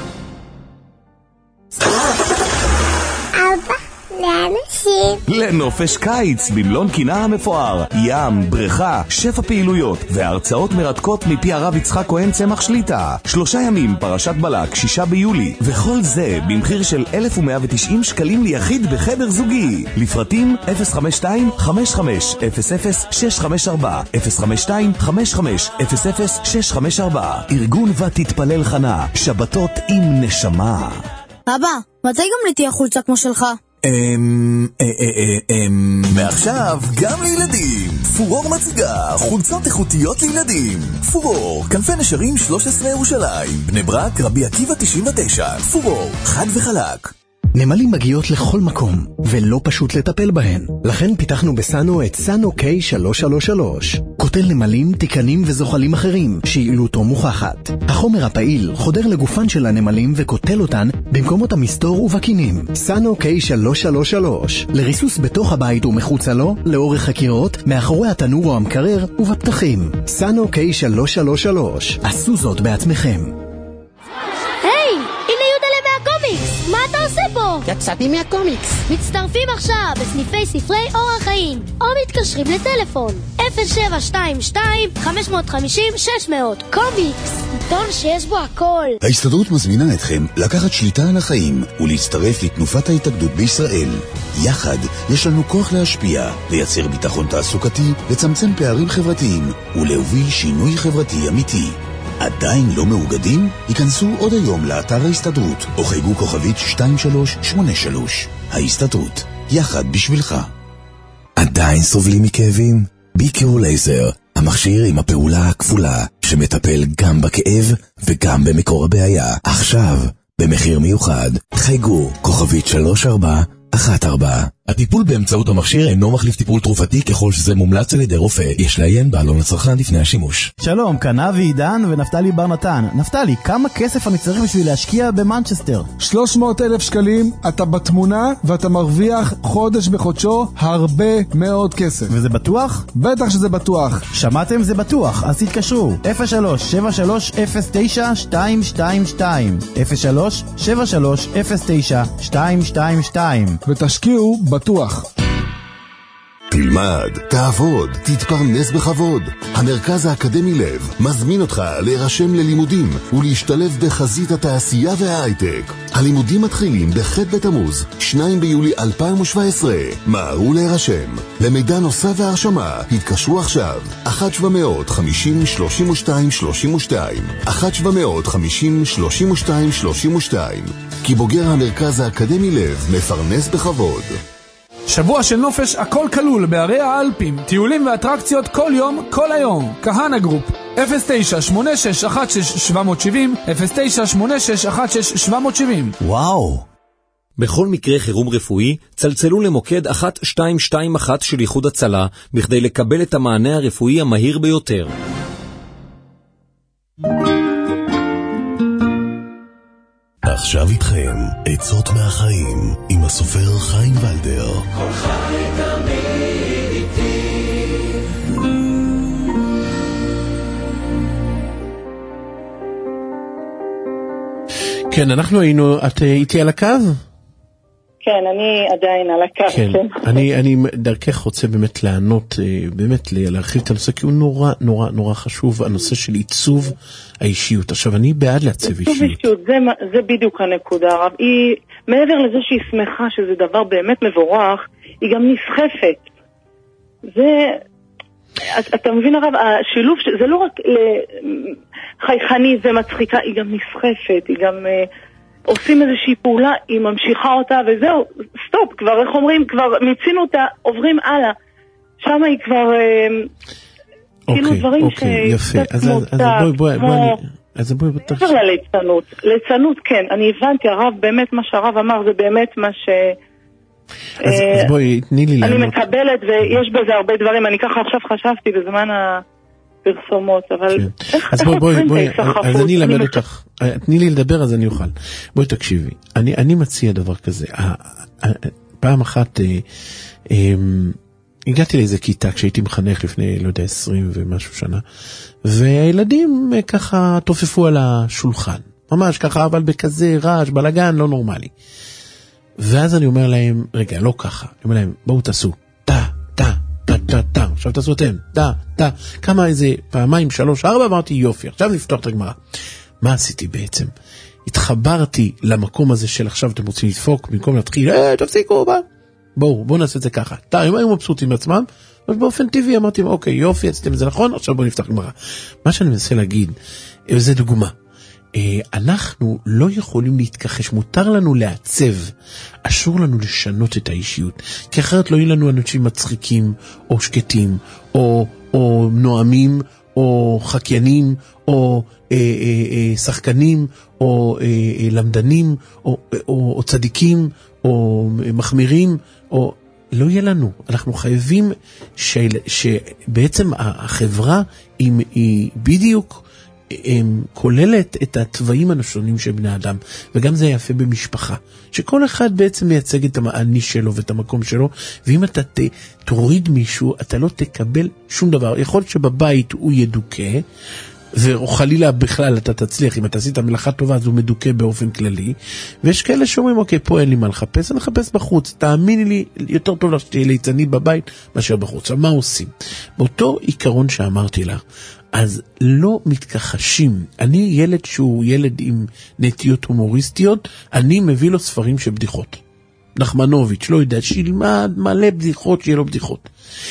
לנופש קיץ במלון קינה המפואר, ים, בריכה, שפע פעילויות והרצאות מרתקות מפי הרב יצחק כהן צמח שליטה. שלושה ימים פרשת בלק, שישה ביולי, וכל זה במחיר של אלף ומאה ותשעים שקלים ליחיד בחדר זוגי. לפרטים אפס חמש שתיים חמש חמש אפס אפס שש חמש ארבע אפס חמש שתיים חמש חמש אפס אפס שש חמש ארבע. ארגון ותתפלל חנה, שבתות עם נשמה. אבא, מתי גם לי תהיה חולצה כמו שלך? אמ... אמ... אמ... ועכשיו גם לילדים פורור מציגה חולצות איכותיות לילדים. פורור, כנפי נשרים שלוש עשרה ירושלים, בני ברק, רבי עקיבא תשעים ותשע. פורור, חד וחלק. נמלים מגיעות לכל מקום, ולא פשוט לטפל בהן. לכן פיתחנו בסאנו את סאנו קיי שלוש שלוש שלוש. קוטל נמלים, תיקנים וזוחלים אחרים, שיעילותו מוכחת. החומר הפעיל חודר לגופן של הנמלים וקוטל אותן במקומות המסתור ובקינים. סאנו קיי שלוש שלוש שלוש. לריסוס בתוך הבית ומחוצה לו, לאורך הקירות, מאחורי התנור או המקרר ובפתחים. סאנו קיי שלוש שלוש שלוש. עשו זאת בעצמכם. מה אתה עושה פה? יצאתי מהקומיקס. מצטרפים עכשיו בסניפי ספרי אור החיים או מתקשרים לטלפון אפס שבע שתיים שתיים חמש חמש אפס שש מאות. קומיקס, עיתון שיש בו הכל. ההסתדרות מזמינה אתכם לקחת שליטה על החיים ולהצטרף לתנופת ההתאגדות בישראל. יחד יש לנו כוח להשפיע, לייצר ביטחון תעסוקתי, לצמצם פערים חברתיים ולהוביל שינוי חברתי אמיתי. עדיין לא מאוגדים? היכנסו עוד היום לאתר ההסתדרות או חייגו כוכבית שתיים שלוש שמונה שלוש. ההסתדרות, יחד בשבילך. עדיין סובלים מכאבים? ביקרו לייזר, המכשיר עם הפעולה הכפולה שמטפל גם בכאב וגם במקור הבעיה. עכשיו, במחיר מיוחד, חייגו כוכבית שלוש ארבע אחת ארבע. הטיפול באמצעות המכשיר אינו מחליף טיפול תרופתי ככל שזה מומלץ על ידי רופא. יש לעיין בעלון לצרכן לפני השימוש. שלום, כאן אבי עידן ונפתלי בר נתן. נפתלי, כמה כסף אני צריך בשביל להשקיע במנצ'סטר? שלוש מאות אלף שקלים, אתה בתמונה ואתה מרוויח חודש בחודשו הרבה מאוד כסף. וזה בטוח? בטח שזה בטוח. שמעתם? זה בטוח, אז תתקשרו אפס שלוש שבע שלוש אפס תשע שתיים שתיים שתיים אפס שלוש שבע שלוש אפס תשע שתיים שתיים שתיים ותשקיעו בטוח. תלמד, תעבוד, תתפרנס בכבוד. המרכז האקדמי לב מזמין אותך להירשם ללימודים ולהשתלב בחזית התעשייה וההייטק. הלימודים מתחילים בח' בתמוז, שני ביולי אלפיים שבע עשרה. מהרו להירשם. למידע נוסף והרשמה, התקשרו עכשיו אחת שבע מאות חמישים שלושים ושתיים שלושים ושתיים אחת שבע מאות חמישים שלושים ושתיים שלושים ושתיים. כי בוגר המרכז האקדמי לב מפרנס בכבוד. שבוע של נופש הכל כלול בערי האלפים, טיולים ואטרקציות כל יום, כל היום. כהנה גרופ, אפס תשע שמונה שש אחת שש שבע שבע אפס אפס תשע שמונה שש אחת שש שבע שבע. וואו. בכל מקרה חירום רפואי, צלצלו למוקד אחת שתיים שתיים אחת של איחוד הצלה, בכדי לקבל את המענה הרפואי המהיר ביותר. עכשיו איתכם, עצות מהחיים, עם הסופר חיים ולדר. כל חי תמיד איתי. כן, אנחנו היינו, את איתי על הקו? כן, אני עדיין על הקו. כן, כן. אני, אני דרכך רוצה באמת לענות, באמת להרחיב את הנושא, כי הוא נורא, נורא, נורא חשוב, הנושא של עיצוב האישיות. עכשיו, אני בעד לעצב אישיות. עיצוב אישיות, זה, זה בדיוק הנקודה, הרב. היא, מעבר לזה שהיא שמחה שזה דבר באמת מבורך, היא גם נסחפת. זה, אתה, אתה מבין הרב, השילוב, זה לא רק חייכני ומצחיקה, היא גם נסחפת, היא גם... עושים איזושהי פעולה, היא ממשיכה אותה, וזהו, סטופ, כבר, איך אומרים, כבר מיצינו אותה, עוברים הלאה. שם היא כבר, כאילו דברים שקצת מוצא, כמו, מעבר לליצנות. ליצנות, כן, אני הבנתי, הרב, באמת מה שהרב אמר, זה באמת מה ש... אז בואי, תני לי לענות. אני מקבלת, ויש בזה הרבה דברים, אני ככה עכשיו חשבתי בזמן ה... פרסומות, אבל אז בואי, בואי, בואי, אז אני אלמד אותך, תני לי לדבר אז אני אוכל. בואי תקשיבי, אני, אני מציע דבר כזה, פעם אחת הגעתי לאיזה כיתה כשהייתי מחנך לפני, לא יודע, עשרים ומשהו שנה, והילדים ככה תופפו על השולחן, ממש ככה, אבל בכזה רעש, בלגן, לא נורמלי. ואז אני אומר להם, רגע, לא ככה, אני אומר להם, בואו תעשו, טה, טה, טה, טה, טה, עכשיו תעשו אתם, טה, טה, כמה איזה פעמיים, שלוש, ארבע, אמרתי יופי, עכשיו נפתוח את הגמרא. מה עשיתי בעצם? התחברתי למקום הזה של עכשיו אתם רוצים לדפוק, במקום להתחיל, אה, תפסיקו, בוא, בואו, בואו נעשה את זה ככה. טה, הם היו מבסוטים בעצמם, אז באופן טבעי אמרתי, אוקיי, יופי, עשיתם את זה נכון, עכשיו בואו נפתח גמרא. מה שאני מנסה להגיד, זה דוגמה. אנחנו לא יכולים להתכחש, מותר לנו לעצב, אסור לנו לשנות את האישיות, כי אחרת לא יהיו לנו אנשים מצחיקים, או שקטים, או, או נועמים, או חקיינים, או אה, אה, אה, שחקנים, או אה, אה, למדנים, או, או, או צדיקים, או מחמירים, או לא יהיה לנו. אנחנו חייבים ש, שבעצם החברה היא, היא בדיוק כוללת את הטבעים הנשונים של בני אדם, וגם זה יפה במשפחה, שכל אחד בעצם מייצג את המעני שלו ואת המקום שלו, ואם אתה ת, תוריד מישהו, אתה לא תקבל שום דבר. יכול להיות שבבית הוא ידוקה, וחלילה בכלל אתה תצליח, אם אתה עשית מלאכה טובה אז הוא מדוקה באופן כללי, ויש כאלה שאומרים אוקיי, פה אין לי מה לחפש, אני לחפש בחוץ, תאמיני לי, יותר טוב לך שתהיה ליצנית בבית מאשר בחוץ. עכשיו מה עושים? באותו עיקרון שאמרתי לך, אז לא מתכחשים. אני ילד שהוא ילד עם נטיות הומוריסטיות, אני מביא לו ספרים של בדיחות. נחמנוביץ', לא יודע, שילמד מלא בדיחות, שיהיה לו בדיחות.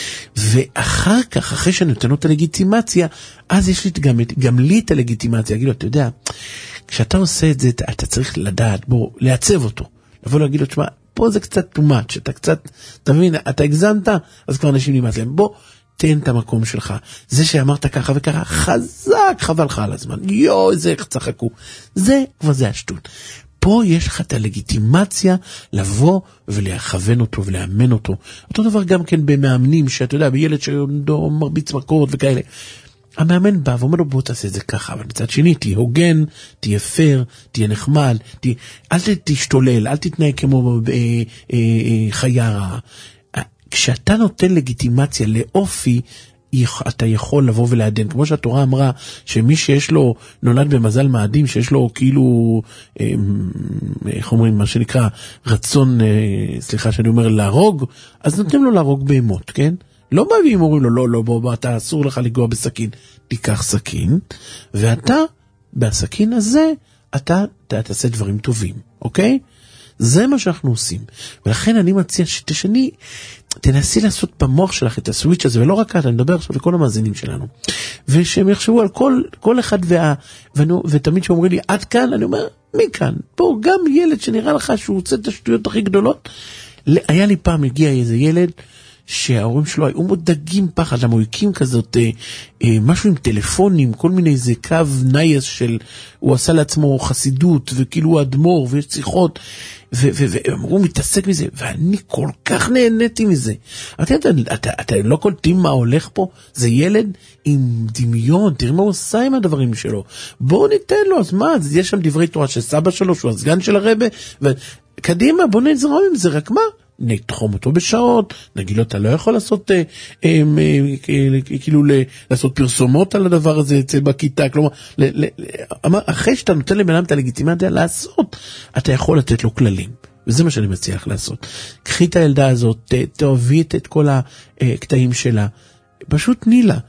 ואחר כך, אחרי שאני נותן לו את הלגיטימציה, אז יש לי גם, גם לי את הלגיטימציה. אגיד לו, אתה יודע, כשאתה עושה את זה, אתה צריך לדעת, בוא, לעצב אותו. לבוא להגיד לו, תשמע, פה זה קצת too much, אתה קצת, אתה מבין, אתה הגזמת, אז כבר אנשים נמאס להם. בוא, תן את המקום שלך. זה שאמרת ככה וככה, חזק, חבל לך על הזמן. יו, איזה איך צחקו. זה כבר זה השטות. פה יש לך את הלגיטימציה לבוא ולהכוון אותו ולאמן אותו. אותו דבר גם כן במאמנים, שאתה יודע, בילד שמרביץ מכות וכאלה. המאמן בא ואומר לו, בוא תעשה את זה ככה, אבל מצד שני, תהיה הוגן, תהיה פייר, תהיה נחמד, תהיה, אל תשתולל, אל תתנהג כמו אה, אה, אה, חיירה. כשאתה נותן לגיטימציה לאופי, אתה יכול לבוא ולעדן. כמו שהתורה אמרה, שמי שיש לו, נולד במזל מאדים, שיש לו כאילו, איך אומרים, מה שנקרא, רצון, סליחה שאני אומר, להרוג, אז נותנים לו להרוג בהמות, כן? לא באים, אומרים לו, לא, לא, בוא, בוא, אתה אסור לך לגוע בסכין. תיקח סכין, ואתה, בסכין הזה, אתה, אתה תעשה דברים טובים, אוקיי? זה מה שאנחנו עושים. ולכן אני מציע שתשני, תנסי לעשות במוח שלך את הסוויץ' הזה, ולא רק אתה, אני מדבר עכשיו לכל המאזינים שלנו. ושהם יחשבו על כל, כל אחד וה, ונו, ותמיד שאומרים לי, עד כאן, אני אומר, מי כאן? פה גם ילד שנראה לך שהוא עושה את השטויות הכי גדולות. היה לי פעם, הגיע איזה ילד, שההורים שלו היו מודאגים פחד, למה הוא הקים כזאת, אה, אה, משהו עם טלפונים, כל מיני איזה קו נייס של, הוא עשה לעצמו חסידות, וכאילו הוא אדמו"ר, ויש שיחות, ואמרו, מתעסק מזה, ואני כל כך נהניתי מזה. אתה, אתה, אתה, אתה לא קולטים מה הולך פה? זה ילד עם דמיון, תראה מה הוא עושה עם הדברים שלו. בואו ניתן לו, אז מה? אז יש שם דברי תורה של סבא שלו, שהוא הסגן של הרבא, וקדימה, בואו נזרום עם זה, רק מה? נתחום אותו בשעות, נגיד לו, אתה לא יכול לעשות, אה, אה, אה, כאילו, לעשות פרסומות על הדבר הזה אצל בכיתה, כלומר, ל, ל, אחרי שאתה נותן לבנם את הלגיטימציה לעשות, אתה יכול לתת לו כללים, וזה מה שאני מציע לך לעשות. קחי את הילדה הזאת, תאהבי את כל הקטעים שלה, פשוט תני לה.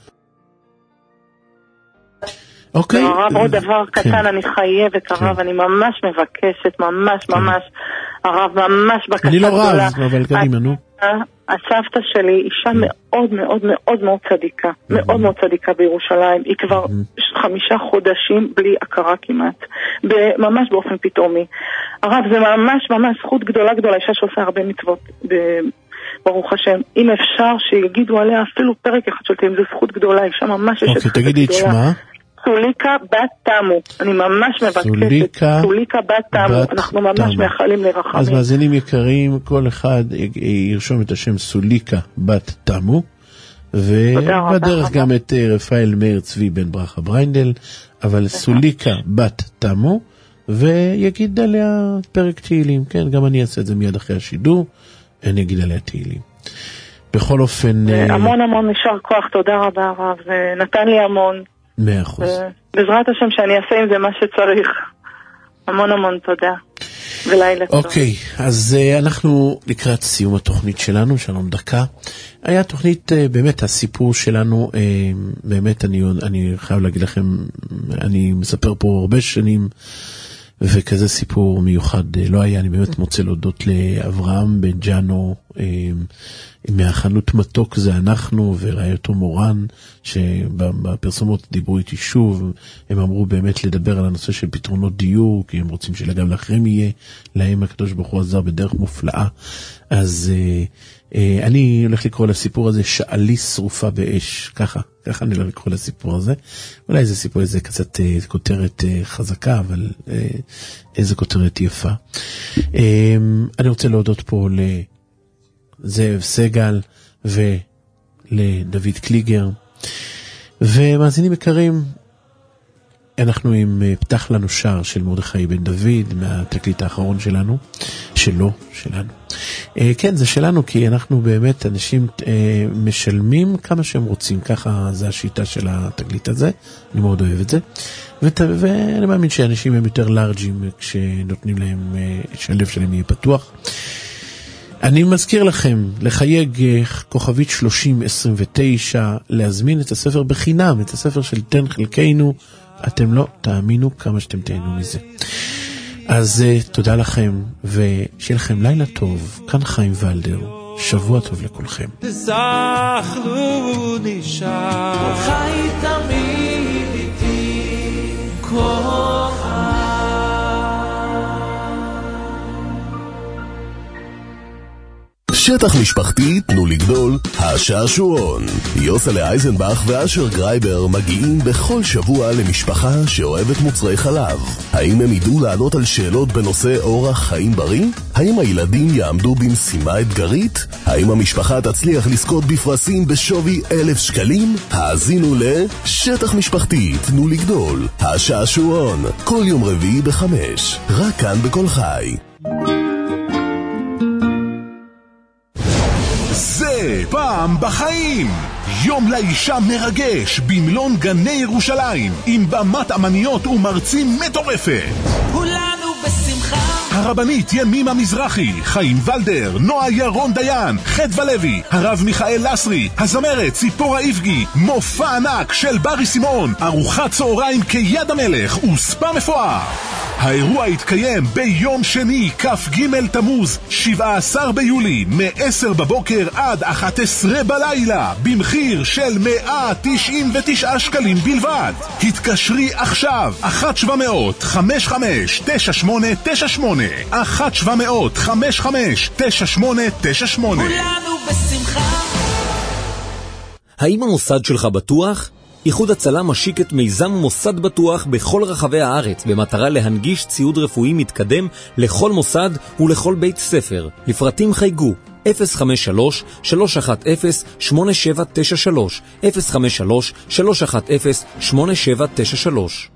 אוקיי. הרב, עוד דבר קטן, אני חייבת, הרב, אני ממש מבקשת, ממש ממש, הרב, ממש בקשה גדולה. אני לא רב, אבל קדימה, נו. הסבתא שלי אישה מאוד מאוד מאוד מאוד צדיקה, מאוד מאוד צדיקה בירושלים, היא כבר חמישה חודשים בלי הכרה כמעט, ממש באופן פתאומי. הרב, זה ממש ממש זכות גדולה גדולה, אישה שעושה הרבה מצוות, ברוך השם. אם אפשר שיגידו עליה אפילו פרק אחד של תאים, זה זכות גדולה, אישה ממש יש את זכות גדולה. תגידי את שמה. סוליקה בת תמו, אני ממש מבקשת, סוליקה, סוליקה בת תמו, אנחנו ממש תמו. מאחלים לרחמים. אז מאזינים יקרים, כל אחד ירשום את השם סוליקה בת תמו, ובדרך גם את רפאל מאיר צבי בן ברכה בריינדל, אבל סוליקה בת תמו, ויגיד עליה פרק תהילים, כן, גם אני אעשה את זה מיד אחרי השידור, אני אגיד עליה תהילים. בכל אופן... המון המון נשאר כוח, תודה רבה רב, זה נתן לי המון. מאה אחוז. בעזרת השם שאני אעשה עם זה מה שצריך. המון המון תודה. ולילה טוב. אוקיי, אז אנחנו לקראת סיום התוכנית שלנו, שלום דקה. היה תוכנית, באמת הסיפור שלנו, באמת אני, אני חייב להגיד לכם, אני מספר פה הרבה שנים, וכזה סיפור מיוחד לא היה. אני באמת מוצא להודות לאברהם בן ג'אנו, מהחנות מתוק זה אנחנו, ורעייתו מורן, שבפרסומות דיברו איתי שוב, הם אמרו באמת לדבר על הנושא של פתרונות דיור, כי הם רוצים שגם לאחרים יהיה, להם הקדוש ברוך הוא עזר בדרך מופלאה. אז אני הולך לקרוא לסיפור הזה שאלי שרופה באש, ככה, ככה אני הולך לקרוא לסיפור הזה. אולי זה סיפור, איזה קצת כותרת חזקה, אבל איזה כותרת יפה. אני רוצה להודות פה לזאב סגל ולדוד קליגר, ומאזינים יקרים, אנחנו עם פתח לנו שר של מרדכי בן דוד, מהתקליט האחרון שלנו, שלו, שלנו. כן, זה שלנו, כי אנחנו באמת, אנשים משלמים כמה שהם רוצים, ככה זה השיטה של התקליט הזה, אני מאוד אוהב את זה, ואני מאמין שאנשים הם יותר לארג'ים, כשנותנים להם, שהלב שלהם יהיה פתוח. אני מזכיר לכם, לחייג כוכבית שלושים עשרים ותשע, להזמין את הספר בחינם, את הספר של תן חלקנו, אתם לא תאמינו כמה שאתם תהנו מזה. אז uh, תודה לכם, ושיהיה לכם לילה טוב. כאן חיים ולדר, שבוע טוב לכולכם. תזכרו נשאר חי תמיד איתי כוחה. שטח משפחתי, תנו לגדול, השעשועון. יוסלה אייזנבך ואשר גרייבר מגיעים בכל שבוע למשפחה שאוהבת מוצרי חלב. האם הם ידעו לענות על שאלות בנושא אורח חיים בריא? האם הילדים יעמדו במשימה אתגרית? האם המשפחה תצליח לזכות בפרסים בשווי אלף שקלים? האזינו לשטח משפחתי, תנו לגדול, השעשועון. כל יום רביעי בחמש, רק כאן בכל חי. זה פעם בחיים. יום לאישה מרגש במלון גני ירושלים, עם במת אמניות ומרצים מטורפת. כולנו בשמחה. הרבנית ימימה מזרחי, חיים ולדר, נועה ירון דיין, חדווה לוי, הרב מיכאל לסרי, הזמרת ציפורה איבגי, מופע ענק של ברי סימון, ארוחת צהריים כיד המלך וספה מפואר. האירוע יתקיים ביום שני, כ"ג תמוז, שבעה עשר ביולי, מ-עשר בבוקר עד אחת עשרה בלילה, במחיר של מאה תשעים ותשעה שקלים בלבד. התקשרי עכשיו, אחת שבע מאות חמש חמש תשע שמונה תשע שמונה, אחת שבע מאות חמש חמש תשע שמונה תשע שמונה. כולנו בשמחה. האם המוסד שלך בטוח? איחוד הצלה משיק את מיזם מוסד בטוח בכל רחבי הארץ במטרה להנגיש ציוד רפואי מתקדם לכל מוסד ולכל בית ספר. לפרטים חייגו אפס חמש שלוש שלוש אחת אפס שמונה שבע תשע שלוש, אפס חמש שלוש שלוש אחת אפס שמונה שבע תשע שלוש.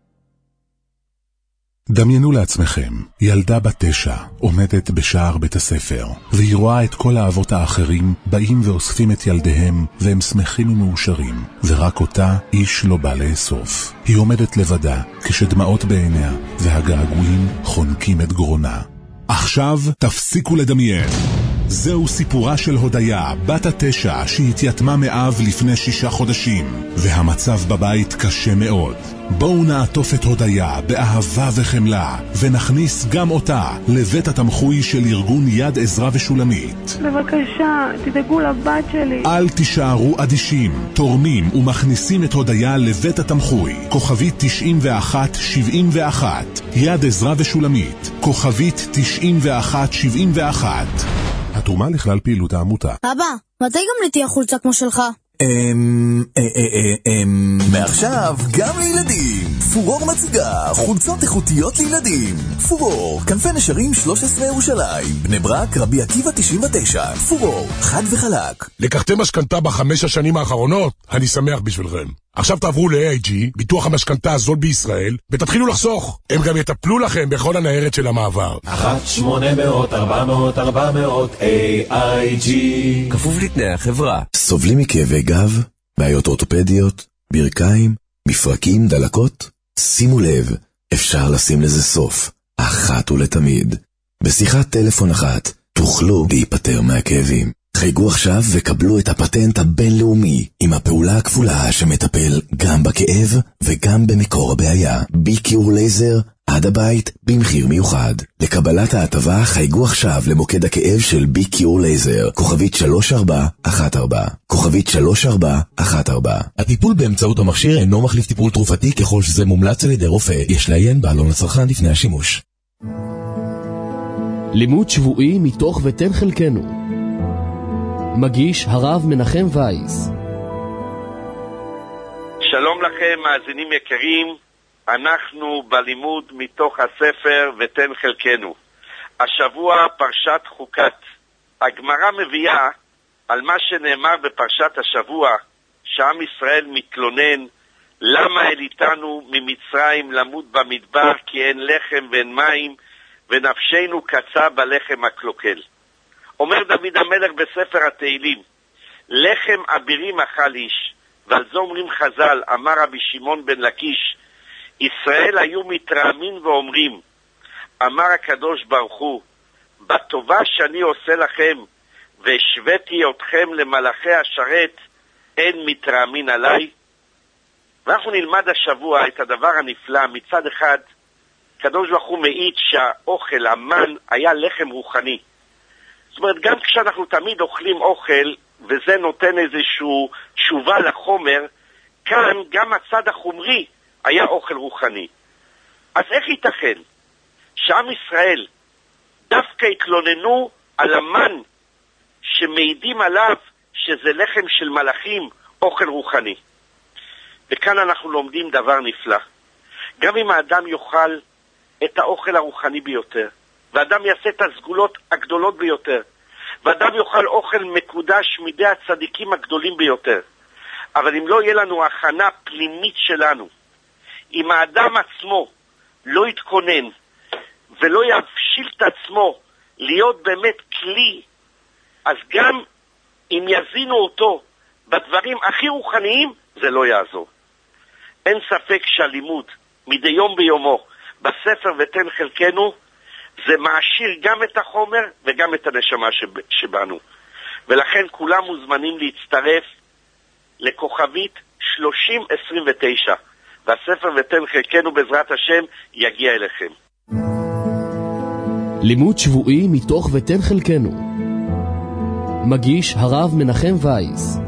דמיינו לעצמכם, ילדה בת תשע עומדת בשער בית הספר, והיא רואה את כל האבות האחרים באים ואוספים את ילדיהם, והם שמחים ומאושרים, ורק אותה איש לא בא לאסוף. היא עומדת לבדה, כשדמעות בעיניה, והגעגועים חונקים את גרונה. עכשיו תפסיקו לדמיין. זהו סיפורה של הודיה, בת התשע, שהתייתמה מאב לפני שישה חודשים, והמצב בבית קשה מאוד. בואו נעטוף את הודיה באהבה וחמלה, ונכניס גם אותה לבית התמחוי של ארגון יד עזרה ושולמית. בבקשה, תדאגו לבת שלי. אל תישארו אדישים, תורמים ומכניסים את הודיה לבית התמחוי. כוכבית תשעים ואחת שבעים ואחת, יד עזרה ושולמית, כוכבית תשעים ואחת שבעים ואחת. התרומה לכלל פעילות העמותה. אבא, מתי גם לי תהיה חולצה כמו שלך? אמ... אמ... מעכשיו גם לילדים. פורור מציגה חולצות איכותיות לילדים. פורור, כנפי נשרים שלוש עשרה ירושלים, בני ברק, רבי עקיבא תשעים ותשע. פורור, חד וחלק. לקחתם משכנתה בחמש השנים האחרונות? אני שמח בשבילכם. עכשיו תעברו ל-איי איי ג'י, ביטוח המשכנתה הזול בישראל, ותתחילו לחסוך. הם גם יטפלו לכם בכל הניירת של המעבר. אחת שמונה מאות ארבע מאות ארבע מאות איי איי ג'י. כפוף לתנאי החברה. סובלים מכאבי גב, בעיות אורתופדיות, ברכיים, מפרקים, דלקות? שימו לב, אפשר לשים לזה סוף, אחת ולתמיד. בשיחת טלפון אחת תוכלו להיפטר מהכאבים. חייגו עכשיו וקבלו את הפטנט הבינלאומי עם הפעולה הכפולה שמטפל גם בכאב וגם במקור הבעיה. בי-קיור לייזר, עד הבית במחיר מיוחד. לקבלת ההטבה חייגו עכשיו למוקד הכאב של בי-קיור לייזר, כוכבית שלוש ארבע אחת ארבע, כוכבית שלוש ארבע אחת ארבע. הטיפול באמצעות המכשיר אינו מחליף טיפול תרופתי ככל שזה מומלץ על ידי רופא. יש לעיין בעלון לצרכן לפני השימוש. לימוד שבועי מתוך ותן חלקנו. מגיש הרב מנחם וייס. שלום לכם מאזינים יקרים, אנחנו בלימוד מתוך הספר ותן חלקנו. השבוע פרשת חוקת. הגמרא מביאה על מה שנאמר בפרשת השבוע, שעם ישראל מתלונן, למה אליתנו ממצרים למות במדבר כי אין לחם ואין מים, ונפשנו קצה בלחם הקלוקל. אומר דוד המלך בספר התהילים, לחם אבירים אכל איש, ועל זה אומרים חז"ל, אמר רבי שמעון בן לקיש, ישראל היו מתרעמים ואומרים, אמר הקדוש ברוך הוא, בטובה שאני עושה לכם, והשוויתי אתכם למלאכי השרת, אין מתרעמין עליי. ואנחנו נלמד השבוע את הדבר הנפלא. מצד אחד, הקדוש ברוך הוא מעיד שהאוכל, המן, היה לחם רוחני. זאת אומרת, גם כשאנחנו תמיד אוכלים אוכל, וזה נותן איזושהי תשובה לחומר, כאן גם הצד החומרי היה אוכל רוחני. אז איך ייתכן שעם ישראל דווקא התלוננו על המן שמעידים עליו שזה לחם של מלאכים, אוכל רוחני? וכאן אנחנו לומדים דבר נפלא. גם אם האדם יאכל את האוכל הרוחני ביותר, ואדם יעשה את הסגולות הגדולות ביותר, ואדם יאכל אוכל מקודש מידי הצדיקים הגדולים ביותר, אבל אם לא יהיה לנו הכנה פנימית שלנו, אם האדם עצמו לא יתכונן ולא יבשיל את עצמו להיות באמת כלי, אז גם אם יזינו אותו בדברים הכי רוחניים, זה לא יעזור. אין ספק שהלימוד מדי יום ביומו בספר ותן חלקנו, זה מעשיר גם את החומר וגם את הנשמה שבנו. ולכן כולם מוזמנים להצטרף לכוכבית שלושים עשרים ותשע, והספר ותן חלקנו בעזרת השם יגיע אליכם. לימוד שבועי מתוך ותן חלקנו. מגיש הרב מנחם וייס.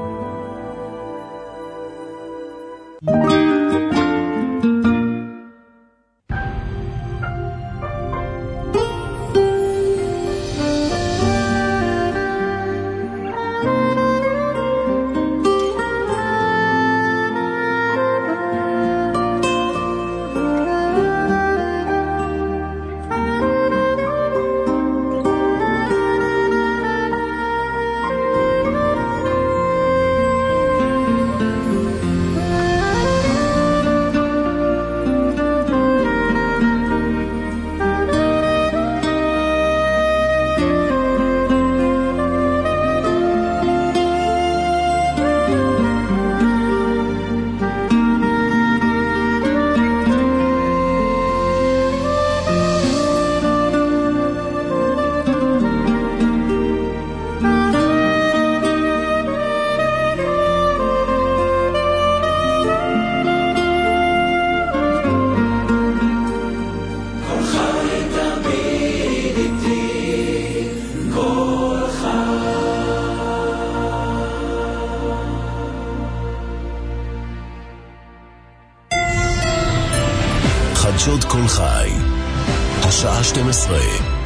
חדשות כל חי, השעה שתים עשרה.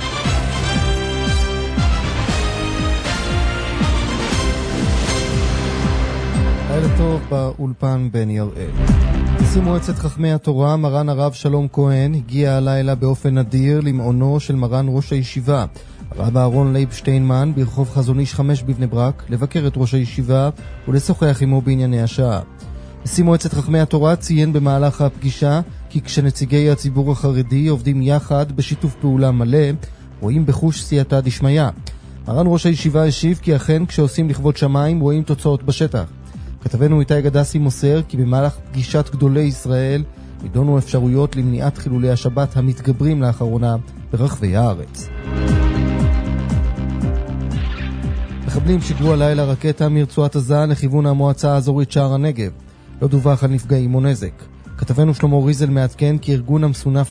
לילה טוב, באולפן בני הראל. נשיא מועצת חכמי התורה מרן הרב שלום כהן הגיע הלילה באופן נדיר למעונו של מרן ראש הישיבה הרב אהרון לייב שטיינמן ברחוב חזון איש חמש בבני ברק, לבקר את ראש הישיבה ולשוחח עמו בענייני השעה. נשיא מועצת חכמי התורה ציין במהלך הפגישה כי כשנציגי הציבור החרדי עובדים יחד בשיתוף פעולה מלא, רואים בחוש סייעתא דשמיא. מרן ראש הישיבה השיב כי אכן כשעושים לכבוד שמיים רואים תוצאות בשטח. כתבנו איתי גדסי מוסר כי במהלך פגישת גדולי ישראל נידונו אפשרויות למניעת חילולי השבת המתגברים לאחרונה ברחבי הארץ. מחבלים שיגרו הלילה רקטה מרצועת עזה לכיוון המועצה האזורית שער הנגב. לא דווח על נפגעים או נזק. כתבנו שלמה ריזל מעדכן כי ארגון המסונף